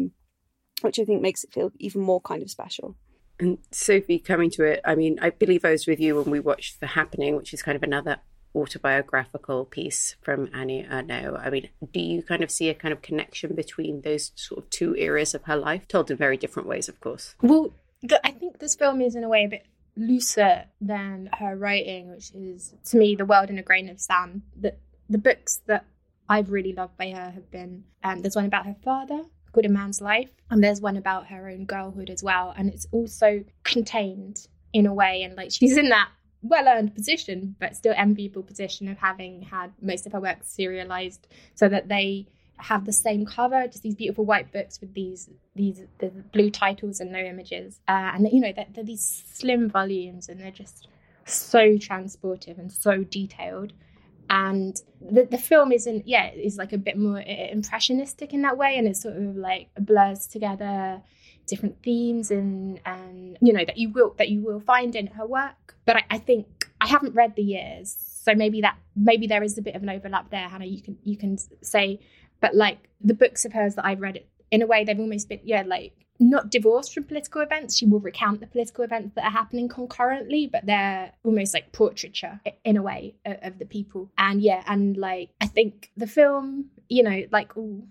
which I think makes it feel even more kind of special. And Sophie, coming to it, I mean, I believe I was with you when we watched The Happening, which is kind of another autobiographical piece from Annie Ernaux. I mean, do you kind of see a kind of connection between those sort of two eras of her life, told in very different ways, of course? Well, I think this film is in a way a bit looser than her writing, which is, to me, The World in a Grain of Sand. The books that I've really loved by her have been, there's one about her father, Good A Man's Life, and there's one about her own girlhood as well. And it's also contained in a way, and like she's in that well-earned position, but still enviable position of having had most of her work serialized so that they have the same cover, just these beautiful white books with the blue titles and no images. And you know, they're these slim volumes, and they're just so transportive and so detailed. And the film is like a bit more impressionistic in that way, and it sort of like blurs together different themes and you know that you will find in her work. But I think I haven't read The Years, so maybe there is a bit of an overlap there, Hannah. You can say, but like the books of hers that I've read, in a way they've almost been like not divorced from political events. She will recount the political events that are happening concurrently, but they're almost like portraiture in a way of the people. And like I think the film, you know, like all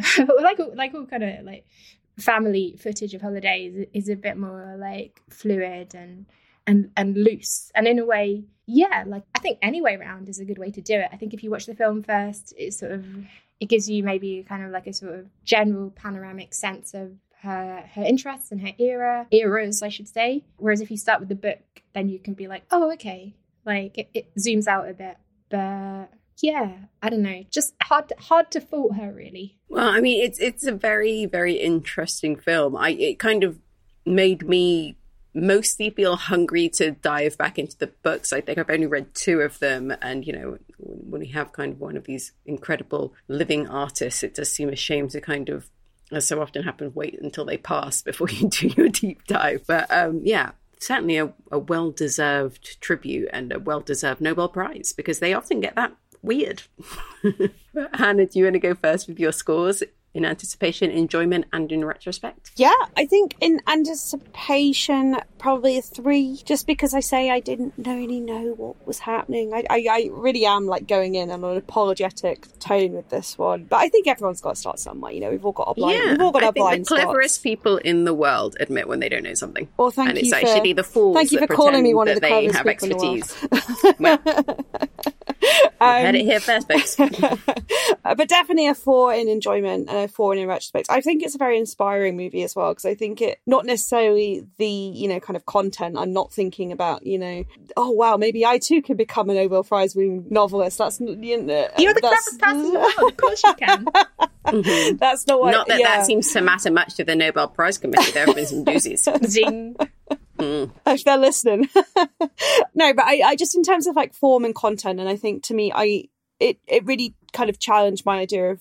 kind of like family footage of holidays is a bit more like fluid and loose, and in a way, like I think any way round is a good way to do it. I think if you watch the film first, it gives you maybe kind of like a sort of general panoramic sense of her interests and her eras, I should say. Whereas if you start with the book, then you can be like, oh, okay, like it zooms out a bit. But yeah, I don't know, just hard to fault her, really. Well, I mean, it's a very, very interesting film. It kind of made me mostly feel hungry to dive back into the books. I think I've only read 2 of them, and you know, when we have kind of one of these incredible living artists, it does seem a shame to kind of, as so often happens, wait until they pass before you do your deep dive. But certainly a well-deserved tribute and a well-deserved Nobel Prize, because they often get that weird. Hannah, do you want to go first with your scores? In anticipation, enjoyment, and in retrospect? Yeah, I think in anticipation, probably a 3, just because I say I didn't really know what was happening. I really am like going in on an apologetic tone with this one, but I think everyone's got to start somewhere. You know, we've all got our blind. We've all got our blind spots. The cleverest people in the world admit when they don't know something. Well, thank you. And it's actually the fools that calling me one of the they cleverest have people expertise. In the world. Heard it here first, folks. But definitely a 4 in enjoyment and a 4 in retrospect. I think it's a very inspiring movie as well, because I think it, not necessarily the, you know, kind of content. I'm not thinking about, you know, oh wow, maybe I too can become a Nobel Prize winning novelist. That's, you know, you're the cleverest person in the world. Of course you can. Mm-hmm. That's not what. Not that that seems to matter much to the Nobel Prize Committee. There have been some doozies. Zing. If they're listening. No, but I just, in terms of like form and content, and I think to me, it really kind of challenged my idea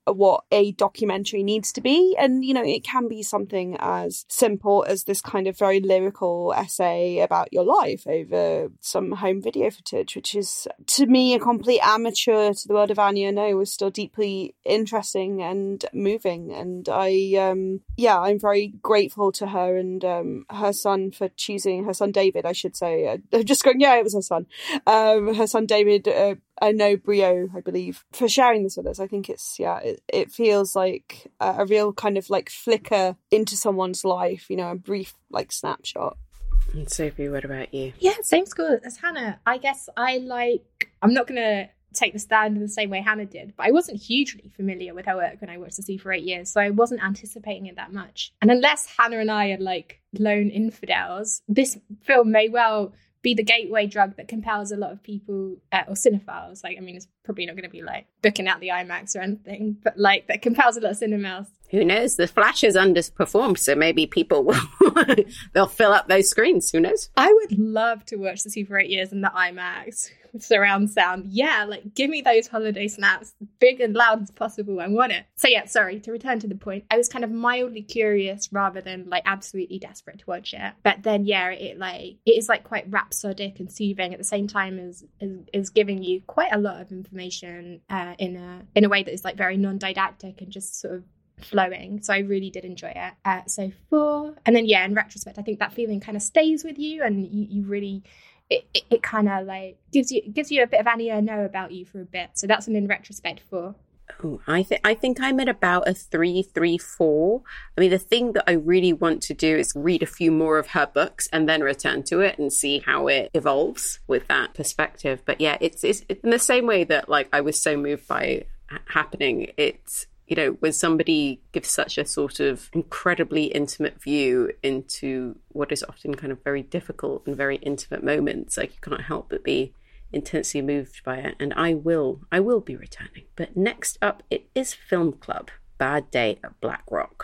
what a documentary needs to be. And, you know, it can be something as simple as this kind of very lyrical essay about your life over some home video footage, which is, to me, a complete amateur to the world of Anya No, was still deeply interesting and moving. And I'm very grateful to her and her son for choosing, her son David, I should say. I'm just going, yeah, it was her son. Her son David, I know Brio, I believe, for sharing this with us. I think it feels like a real kind of like flicker into someone's life, you know, a brief like snapshot. And Sophie, what about you? Yeah, same school as Hannah. I guess I'm not going to take the stand in the same way Hannah did, but I wasn't hugely familiar with her work when I watched The Sea for 8 years, so I wasn't anticipating it that much. And unless Hannah and I are like lone infidels, this film may well be the gateway drug that compels a lot of people or cinephiles. Like, I mean, it's probably not going to be like booking out the IMAX or anything, but like that compels a lot of cinemas. Who knows? The Flash has underperformed, so maybe people will they'll fill up those screens. Who knows? I would love to watch The Sea for 8 years in the IMAX with surround sound. Yeah, like give me those holiday snaps, big and loud as possible. I want it. So yeah, sorry, to return to the point, I was kind of mildly curious rather than like absolutely desperate to watch it. But then yeah, it is like quite rhapsodic and soothing at the same time as giving you quite a lot of information in a way that is like very non-didactic and just sort of flowing. So I really did enjoy it. So 4. And then yeah, in retrospect, I think that feeling kind of stays with you, and you really it kind of like gives you a bit of Anya No about you for a bit. So that's an in retrospect 4. Oh, I think I'm at about a 3-4. I mean, the thing that I really want to do is read a few more of her books and then return to it and see how it evolves with that perspective. But yeah, it's in the same way that like I was so moved by Happening. It's, you know, when somebody gives such a sort of incredibly intimate view into what is often kind of very difficult and very intimate moments, like you cannot help but be intensely moved by it. And I will be returning. But next up, it is Film Club, Bad Day at Black Rock.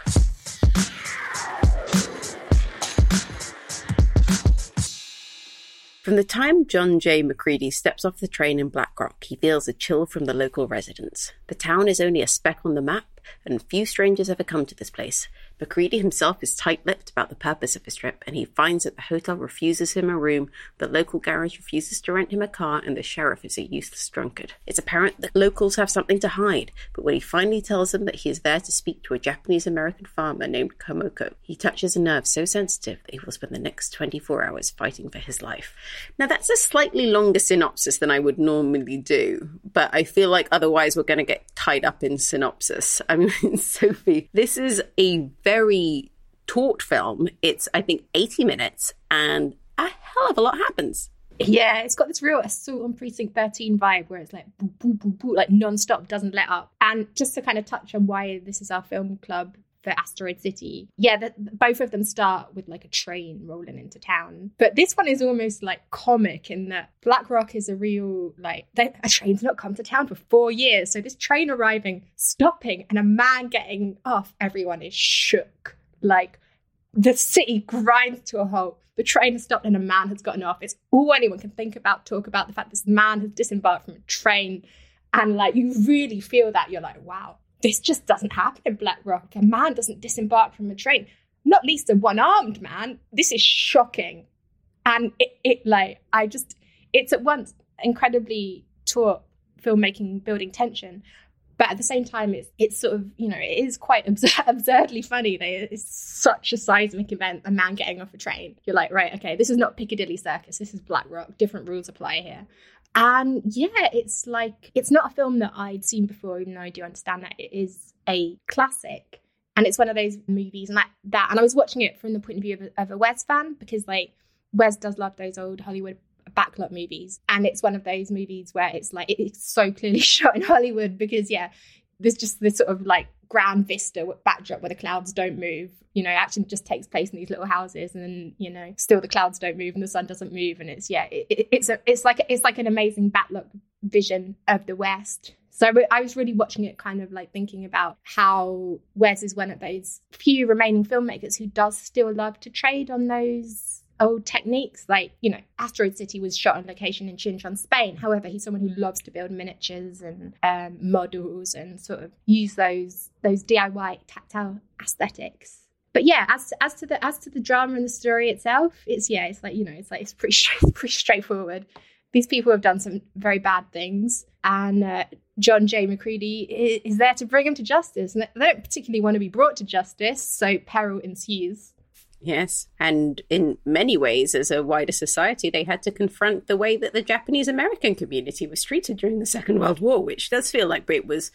From the time John J. McCready steps off the train in Black Rock, he feels a chill from the local residents. The town is only a speck on the map, and few strangers ever come to this place. McCready himself is tight-lipped about the purpose of his trip, and he finds that the hotel refuses him a room, the local garage refuses to rent him a car, and the sheriff is a useless drunkard. It's apparent that locals have something to hide, but when he finally tells them that he is there to speak to a Japanese-American farmer named Komoko, he touches a nerve so sensitive that he will spend the next 24 hours fighting for his life. Now, that's a slightly longer synopsis than I would normally do, but I feel like otherwise we're going to get tied up in synopsis. I mean, Sophie, this is a very taut film. It's, I think, 80 minutes and a hell of a lot happens. Yeah, it's got this real Assault on Precinct 13 vibe where it's like boo, boo, boo, boo, like non-stop, doesn't let up. And just to kind of touch on why this is our film club for Asteroid City, yeah, both of them start with like a train rolling into town. But this one is almost like comic in that Black Rock is a real, like, a train's not come to town for 4 years. So this train arriving, stopping, and a man getting off, everyone is shook. Like, the city grinds to a halt. The train has stopped and a man has gotten off. It's all anyone can think about, talk about the fact this man has disembarked from a train. And like, you really feel that. You're like, wow, this just doesn't happen in Black Rock. A man doesn't disembark from a train, not least a one-armed man. This is shocking. And it's at once incredibly taut filmmaking, building tension, but at the same time, it's sort of, you know, it is quite absurdly funny. It's such a seismic event, a man getting off a train. You're like, right, okay, this is not Piccadilly Circus. This is Black Rock. Different rules apply here. And yeah, it's like, it's not a film that I'd seen before, even though I do understand that it is a classic. And it's one of those movies and and I was watching it from the point of view of a Wes fan, because like Wes does love those old Hollywood backlot movies. And it's one of those movies where it's like, it's so clearly shot in Hollywood because yeah, there's just this sort of like grand vista backdrop where the clouds don't move. You know, action just takes place in these little houses, and then, you know, still the clouds don't move and the sun doesn't move, and it's like an amazing backlook vision of the West. So I was really watching it kind of like thinking about how Wes is one of those few remaining filmmakers who does still love to trade on those old techniques. Like, you know, Asteroid City was shot on location in Chinchon, Spain. However, he's someone who loves to build miniatures and models and sort of use those DIY tactile aesthetics. But yeah, as to the drama and the story itself, it's pretty straightforward. These people have done some very bad things, and John J. McCready is there to bring them to justice. And they don't particularly want to be brought to justice, so peril ensues. Yes, and in many ways, as a wider society, they had to confront the way that the Japanese-American community was treated during the Second World War, which does feel like it was,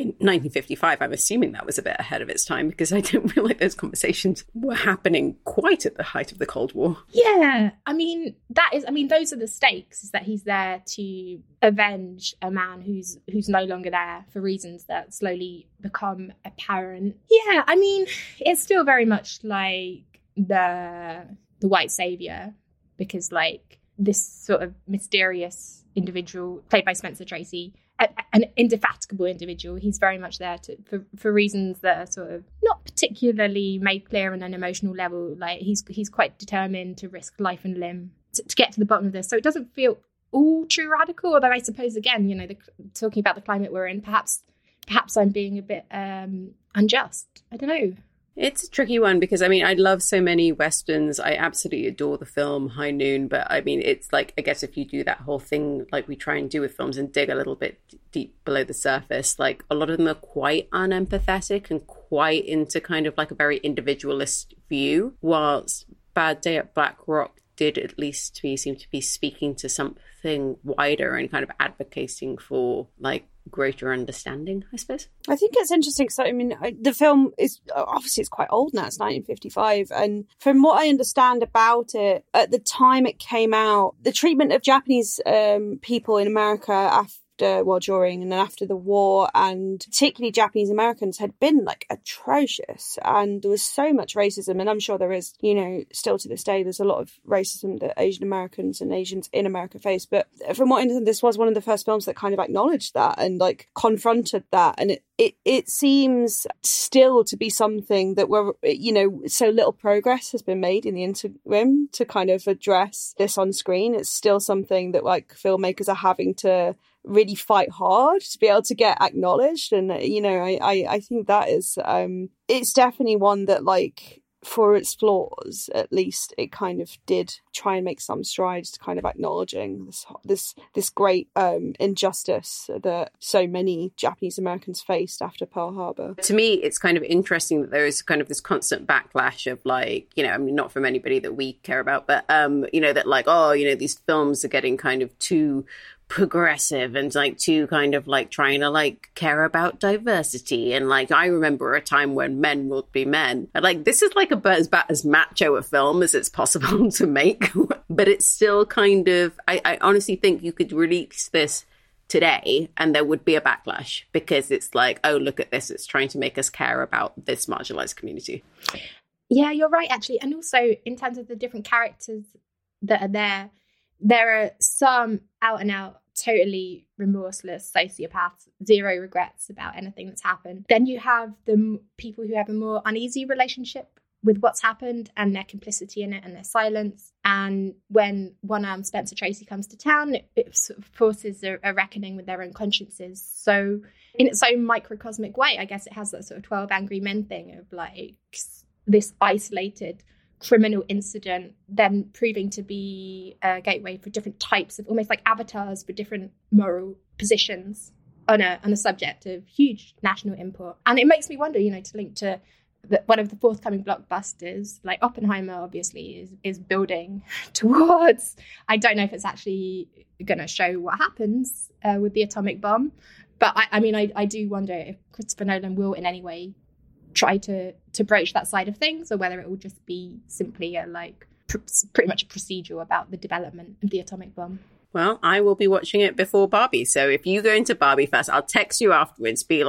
1955, I'm assuming that was a bit ahead of its time, because I don't feel like those conversations were happening quite at the height of the Cold War. Yeah, those are the stakes, is that he's there to avenge a man who's no longer there for reasons that slowly become apparent. Yeah, it's still very much like the white savior, because like this sort of mysterious individual played by Spencer Tracy, an indefatigable individual, he's very much there for reasons that are sort of not particularly made clear on an emotional level. Like he's quite determined to risk life and limb to get to the bottom of this. So it doesn't feel all true radical, although I suppose, again, you know, talking about the climate we're in, perhaps I'm being a bit unjust. I don't know. It's a tricky one because, I love so many Westerns. I absolutely adore the film High Noon. But, it's like, I guess if you do that whole thing like we try and do with films and dig a little bit deep below the surface, like a lot of them are quite unempathetic and quite into kind of like a very individualist view, whilst Bad Day at Black Rock did, at least to me, seem to be speaking to something wider and kind of advocating for like greater understanding, I suppose. I think it's interesting because the film is obviously, it's quite old now, it's 1955, and from what I understand about it, at the time it came out, the treatment of Japanese people in America during and then after the war, and particularly Japanese Americans, had been like atrocious, and there was so much racism, and I'm sure there is, you know, still to this day there's a lot of racism that Asian Americans and Asians in America face. But from what I understand, this was one of the first films that kind of acknowledged that and like confronted that, and it seems still to be something that so little progress has been made in the interim to kind of address this on screen. It's still something that like filmmakers are having to really fight hard to be able to get acknowledged. And, you know, I think that is, it's definitely one that, like, for its flaws, at least it kind of did try and make some strides to kind of acknowledging this great injustice that so many Japanese Americans faced after Pearl Harbor. To me, it's kind of interesting that there is kind of this constant backlash of like, you know, not from anybody that we care about, but, you know, that like, oh, you know, these films are getting kind of too progressive and like too kind of like trying to like care about diversity, and like I remember a time when men would be men, and like this is like about as macho a film as it's possible to make. But it's still kind of, I honestly think you could release this today and there would be a backlash, because it's like, oh, look at this, it's trying to make us care about this marginalized community. Yeah, you're right, actually. And also in terms of the different characters that are there are some out and out, totally remorseless sociopaths, zero regrets about anything that's happened. Then you have the people who have a more uneasy relationship with what's happened and their complicity in it and their silence. And when one Spencer Tracy comes to town, it sort of forces a reckoning with their own consciences. So in its own microcosmic way, I guess it has that sort of 12 Angry Men thing of like this isolated criminal incident then proving to be a gateway for different types of, almost like avatars for different moral positions on a subject of huge national import. And it makes me wonder, you know, to link to one of the forthcoming blockbusters, like Oppenheimer obviously is building towards, I don't know if it's actually going to show what happens with the atomic bomb, but I do wonder if Christopher Nolan will in any way try to broach that side of things, or whether it will just be simply a pretty much a procedural about the development of the atomic bomb. Well, I will be watching it before Barbie, so if you go into Barbie first, I'll text you afterwards, be like,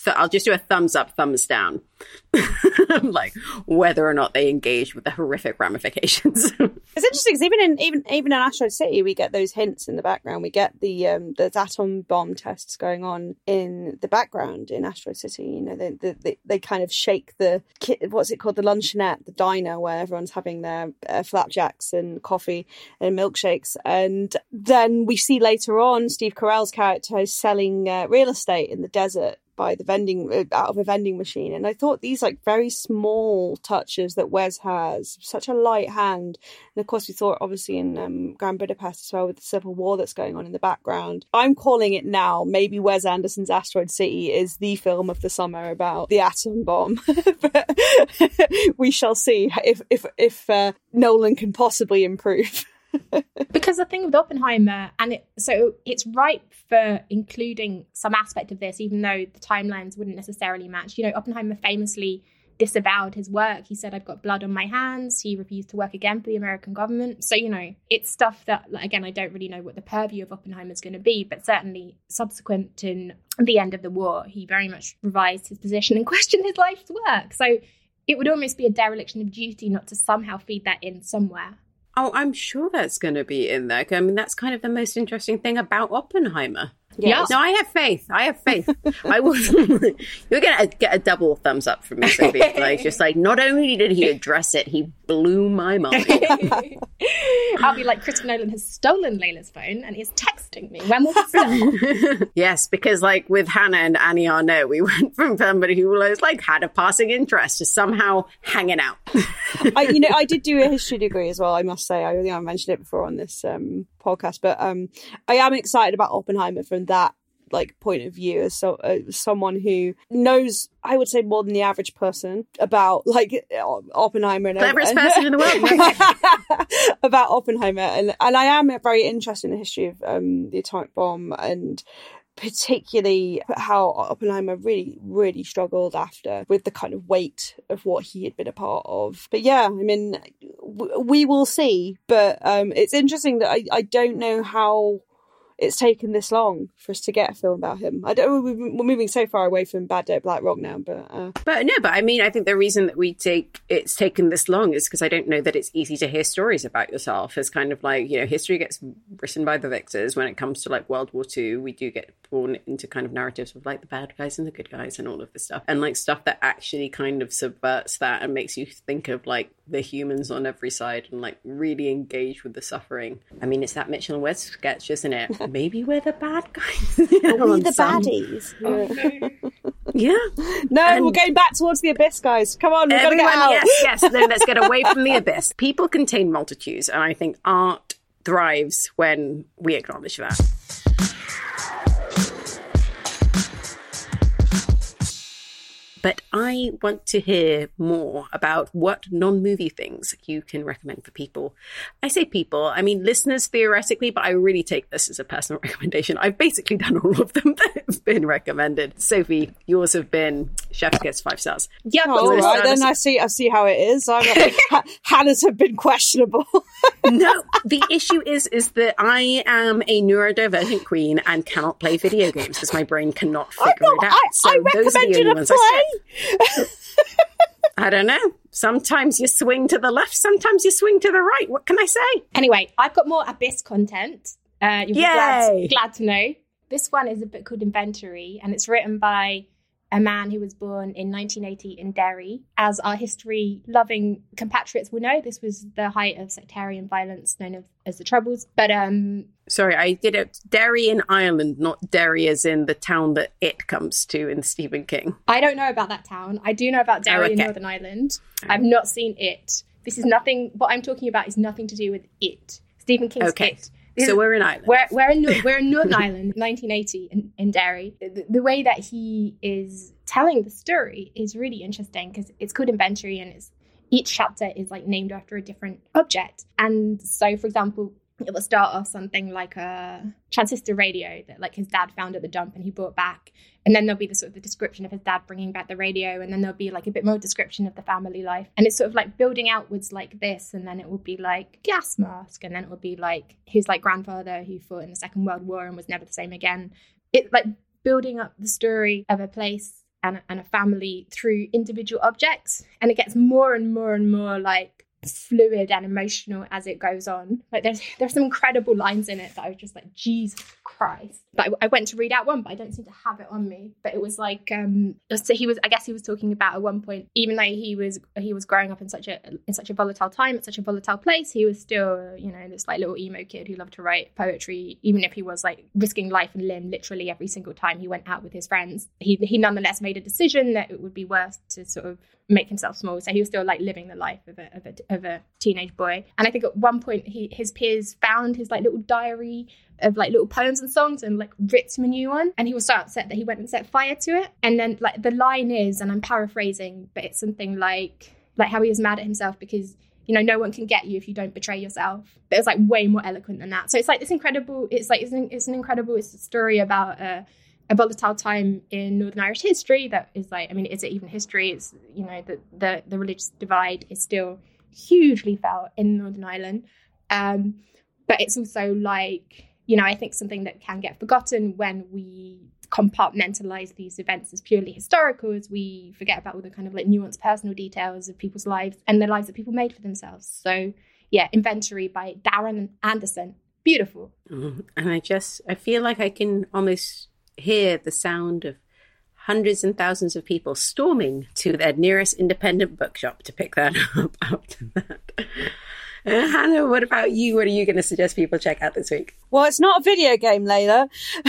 I'll just do a thumbs up, thumbs down. Like whether or not they engage with the horrific ramifications. It's interesting because even in Asteroid City, we get those hints in the background. We get the atom bomb tests going on in the background in Asteroid City. You know, they kind of shake the what's it called, the luncheonette, the diner where everyone's having their flapjacks and coffee and milkshakes. And then we see later on Steve Carell's character is selling real estate in the desert by the out of a vending machine. And I thought these like very small touches that Wes has, such a light hand. And of course we saw it obviously in Grand Budapest as well, with the civil war that's going on in the background. I'm calling it now, maybe Wes Anderson's Asteroid City is the film of the summer about the atom bomb. But we shall see if Nolan can possibly improve. Because the thing with Oppenheimer, it's ripe for including some aspect of this, even though the timelines wouldn't necessarily match. You know, Oppenheimer famously disavowed his work. He said, "I've got blood on my hands." He refused to work again for the American government. So, you know, it's stuff that, again, I don't really know what the purview of Oppenheimer is going to be, but certainly subsequent to the end of the war, he very much revised his position and questioned his life's work. So it would almost be a dereliction of duty not to somehow feed that in somewhere. Oh, I'm sure that's going to be in there. I mean, that's kind of the most interesting thing about Oppenheimer. Yeah. No, I have faith. I will. You're going to get a double thumbs up from me, Sophie. Like, just like, not only did he address it, he blew my mind. I'll be like, Christopher Nolan has stolen Layla's phone and is texting me. When will this stop? Yes, because like with Hannah and Annie Arnaud, we went from somebody who was like had a passing interest to somehow hanging out. I did do a history degree as well, I must say. I think I mentioned it before on this podcast, but I am excited about Oppenheimer from that like point of view as someone who knows, I would say, more than the average person about like Oppenheimer and cleverest person in the world about Oppenheimer, and I am very interested in the history of the atomic bomb, and particularly how Oppenheimer really, really struggled after with the kind of weight of what he had been a part of. But yeah, I mean, we will see. But it's interesting that I don't know how it's taken this long for us to get a film about him. We're moving so far away from Bad Day at Black Rock now, but I mean, I think the reason that it's taken this long is because I don't know that it's easy to hear stories about yourself. It's kind of like, you know, history gets written by the victors. When it comes to like World War II, we do get born into kind of narratives of like the bad guys and the good guys and all of this stuff, and like stuff that actually kind of subverts that and makes you think of like the humans on every side and like really engage with the suffering. I mean, it's that Mitchell and Wes sketch, isn't it? Maybe we're the bad guys. Are we the baddies? Oh, no. Yeah. No, and we're going back towards the abyss, guys. Come on, we're going to get out. Yes. Then let's get away from the abyss. People contain multitudes, and I think art thrives when we acknowledge that. But I want to hear more about what non-movie things you can recommend for people. I say people, I mean listeners theoretically, but I really take this as a personal recommendation. I've basically done all of them that have been recommended. Sophie, yours have been Chef Gets 5 stars. Yeah, all right, then I see how it is. Hannah's have been questionable. No, the issue is that I am a neurodivergent queen and cannot play video games because my brain cannot figure it out. So I recommended a play. I don't know. Sometimes you swing to the left, sometimes you swing to the right. What can I say? Anyway, I've got more Abyss content. You'll be glad to know. This one is a book called Inventory, and it's written by a man who was born in 1980 in Derry. As our history-loving compatriots will know, this was the height of sectarian violence known as the Troubles. But sorry, I did it. Derry in Ireland, not Derry as in the town that it comes to in Stephen King. I don't know about that town. I do know about Derry in Northern Ireland. I've not seen it. This is nothing. What I'm talking about is nothing to do with it. Stephen King's It. So we're in Ireland. We're in Northern Ireland, 1980 in Derry. The way that he is telling the story is really interesting because it's called Inventory, and each chapter is like named after a different object. And so, for example, it will start off something like a transistor radio that like his dad found at the dump and he brought back. And then there'll be the sort of the description of his dad bringing back the radio. And then there'll be like a bit more description of the family life. And it's sort of like building outwards like this. And then it will be like gas mask. And then it will be like his like grandfather who fought in the Second World War and was never the same again. It like building up the story of a place and a family through individual objects. And it gets more and more and more like fluid and emotional as it goes on. Like there's some incredible lines in it that I was just like, Jesus Christ. But I went to read out one, but I don't seem to have it on me. But it was like so I guess he was talking about at one point, even though he was growing up in such a volatile time, at such a volatile place, he was still, you know, this like little emo kid who loved to write poetry, even if he was like risking life and limb literally every single time he went out with his friends. He nonetheless made a decision that it would be worth to sort of make himself small. So he was still like living the life of a teenage boy. And I think at one point his peers found his like little diary of like little poems and songs and like ripped him a new one. And he was so upset that he went and set fire to it. And then like the line is, and I'm paraphrasing, but it's something like how he was mad at himself because, you know, no one can get you if you don't betray yourself. But it's like way more eloquent than that. So it's like this incredible, it's a story about a volatile time in Northern Irish history that is like, I mean, is it even history? It's, you know, the religious divide is still hugely felt in Northern Ireland. But it's also like, you know, I think something that can get forgotten when we compartmentalize these events as purely historical, as we forget about all the kind of like nuanced personal details of people's lives and the lives that people made for themselves. So yeah, Inventory by Darren Anderson. Beautiful. And I feel like I can almost hear the sound of hundreds and thousands of people storming to their nearest independent bookshop to pick that up after that. Hannah, what about you? What are you going to suggest people check out this week? Well, it's not a video game, Layla.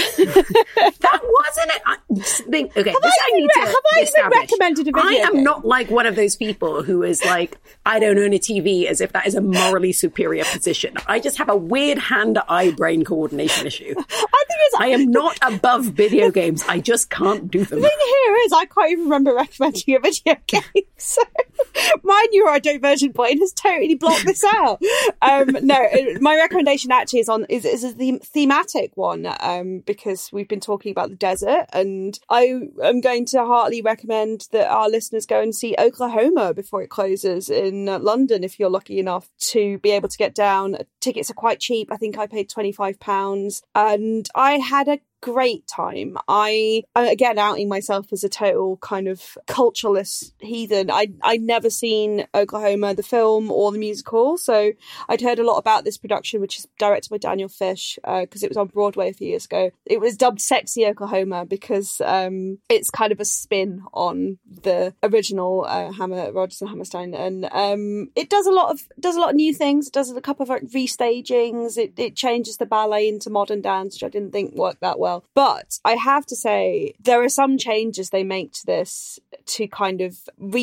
That wasn't it. Okay, have I even recommended a video game? I am not like one of those people who is like, I don't own a TV, as if that is a morally superior position. I just have a weird hand-eye brain coordination issue. I am not above video games. I just can't do them. The thing here is, I can't even remember recommending a video game. So my neurodivergent brain has totally blocked this out. No, my recommendation actually is a thematic one, because we've been talking about the desert, and I am going to heartily recommend that our listeners go and see Oklahoma before it closes in London, if you're lucky enough to be able to get down. Tickets are quite cheap. I think I paid £25, and I had a great time. Again, outing myself as a total kind of cultureless heathen. I'd never seen Oklahoma, the film, or the musical, so I'd heard a lot about this production, which is directed by Daniel Fish, because it was on Broadway a few years ago. It was dubbed Sexy Oklahoma because it's kind of a spin on the original Rodgers and Hammerstein, and it does a lot of new things. It does a couple of like restagings. It changes the ballet into modern dance, which I didn't think worked that well. But I have to say, there are some changes they make to this to kind of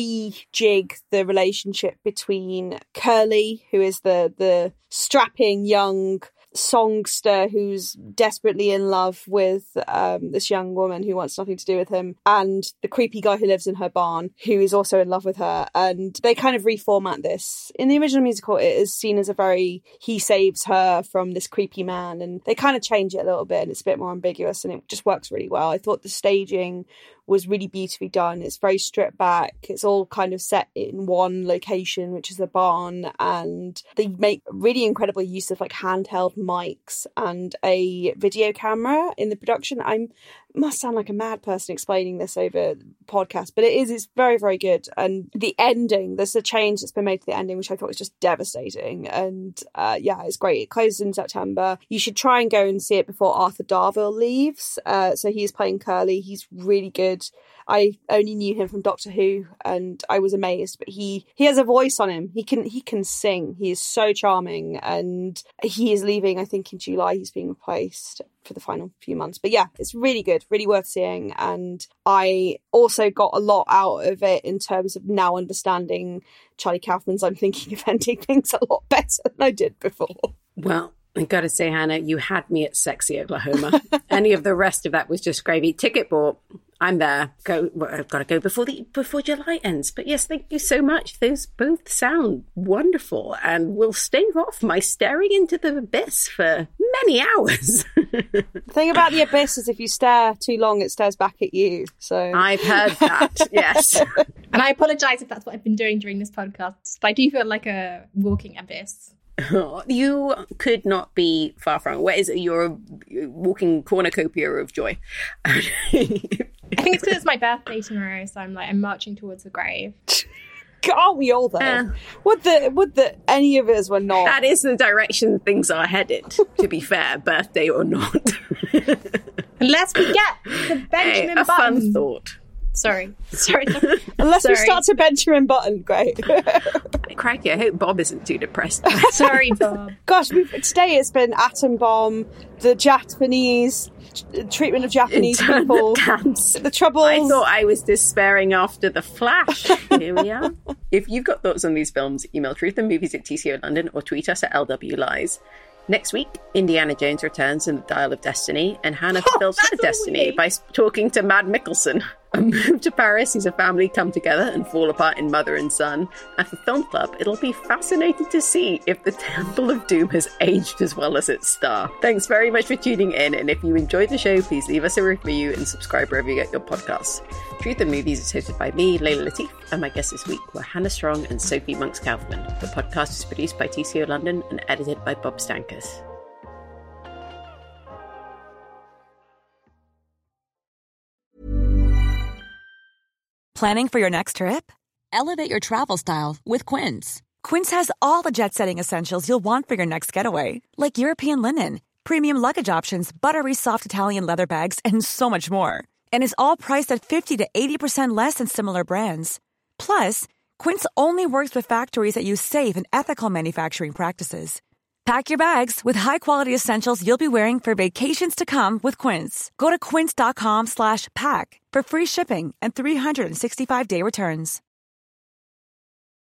rejig the relationship between Curly, who is the strapping young songster who's desperately in love with this young woman who wants nothing to do with him, and the creepy guy who lives in her barn who is also in love with her. And they kind of reformat this. In the original musical, it is seen as he saves her from this creepy man, and they kind of change it a little bit and it's a bit more ambiguous, and it just works really well. I thought the staging was really beautifully done. It's very stripped back. It's all kind of set in one location, which is the barn, and they make really incredible use of like handheld mics and a video camera in the production. I must sound like a mad person explaining this over podcast, but it's very, very good. And the ending, there's a change that's been made to the ending, which I thought was just devastating. And yeah, it's great. It closes in September. You should try and go and see it before Arthur Darvill leaves. So he's playing Curly. He's really good. I only knew him from Doctor Who, and I was amazed. But he has a voice on him. He can sing. He is so charming, and he is leaving. I think in July he's being replaced for the final few months. But yeah, it's really good, really worth seeing. And I also got a lot out of it in terms of now understanding Charlie Kaufman's I'm Thinking of Ending Things a lot better than I did before. Well, I gotta say, Hannah, you had me at Sexy Oklahoma. Any of the rest of that was just gravy. Ticket bought. I'm there. I've got to go before July ends. But yes, thank you so much. Those both sound wonderful and will stave off my staring into the abyss for many hours. The thing about the abyss is if you stare too long, it stares back at you. So I've heard that, yes. And I apologise if that's what I've been doing during this podcast. But I do feel like a walking abyss. You could not be far from it. Where is it? You're a walking cornucopia of joy. I think it's because it's my birthday tomorrow, so I'm marching towards the grave. Aren't we all there? Would the any of us were not? That is the direction things are headed, to be fair, birthday or not. Unless we get the Benjamin a Button. fun thought. Sorry. Unless we start to Benjamin Button, great. Crikey, I hope Bob isn't too depressed. Sorry, Bob. Gosh, today it's been atom bomb, the Japanese treatment of Japanese people, the troubles. I thought I was despairing after The Flash. Here we are. If you've got thoughts on these films, email truthandmovies@TCO London or tweet us at LWLies. Next week, Indiana Jones returns in The Dial of Destiny, and Hannah fulfills her destiny by talking to Mad Mikkelsen. A move to Paris sees a family come together and fall apart in mother and son. And for Film Club, it'll be fascinating to see if the Temple of Doom has aged as well as its star. Thanks very much for tuning in, and if you enjoyed the show, please leave us a review and subscribe wherever you get your podcasts. Truth and Movies is hosted by me, Layla Latif, and my guests this week were Hannah Strong and Sophie Monks-Kaufman. The podcast is produced by TCO London and edited by Bob Stankus. Planning for your next trip? Elevate your travel style with Quince. Quince has all the jet-setting essentials you'll want for your next getaway, like European linen, premium luggage options, buttery soft Italian leather bags, and so much more. And is all priced at 50 to 80% less than similar brands. Plus, Quince only works with factories that use safe and ethical manufacturing practices. Pack your bags with high-quality essentials you'll be wearing for vacations to come with Quince. Go to quince.com/pack for free shipping and 365-day returns.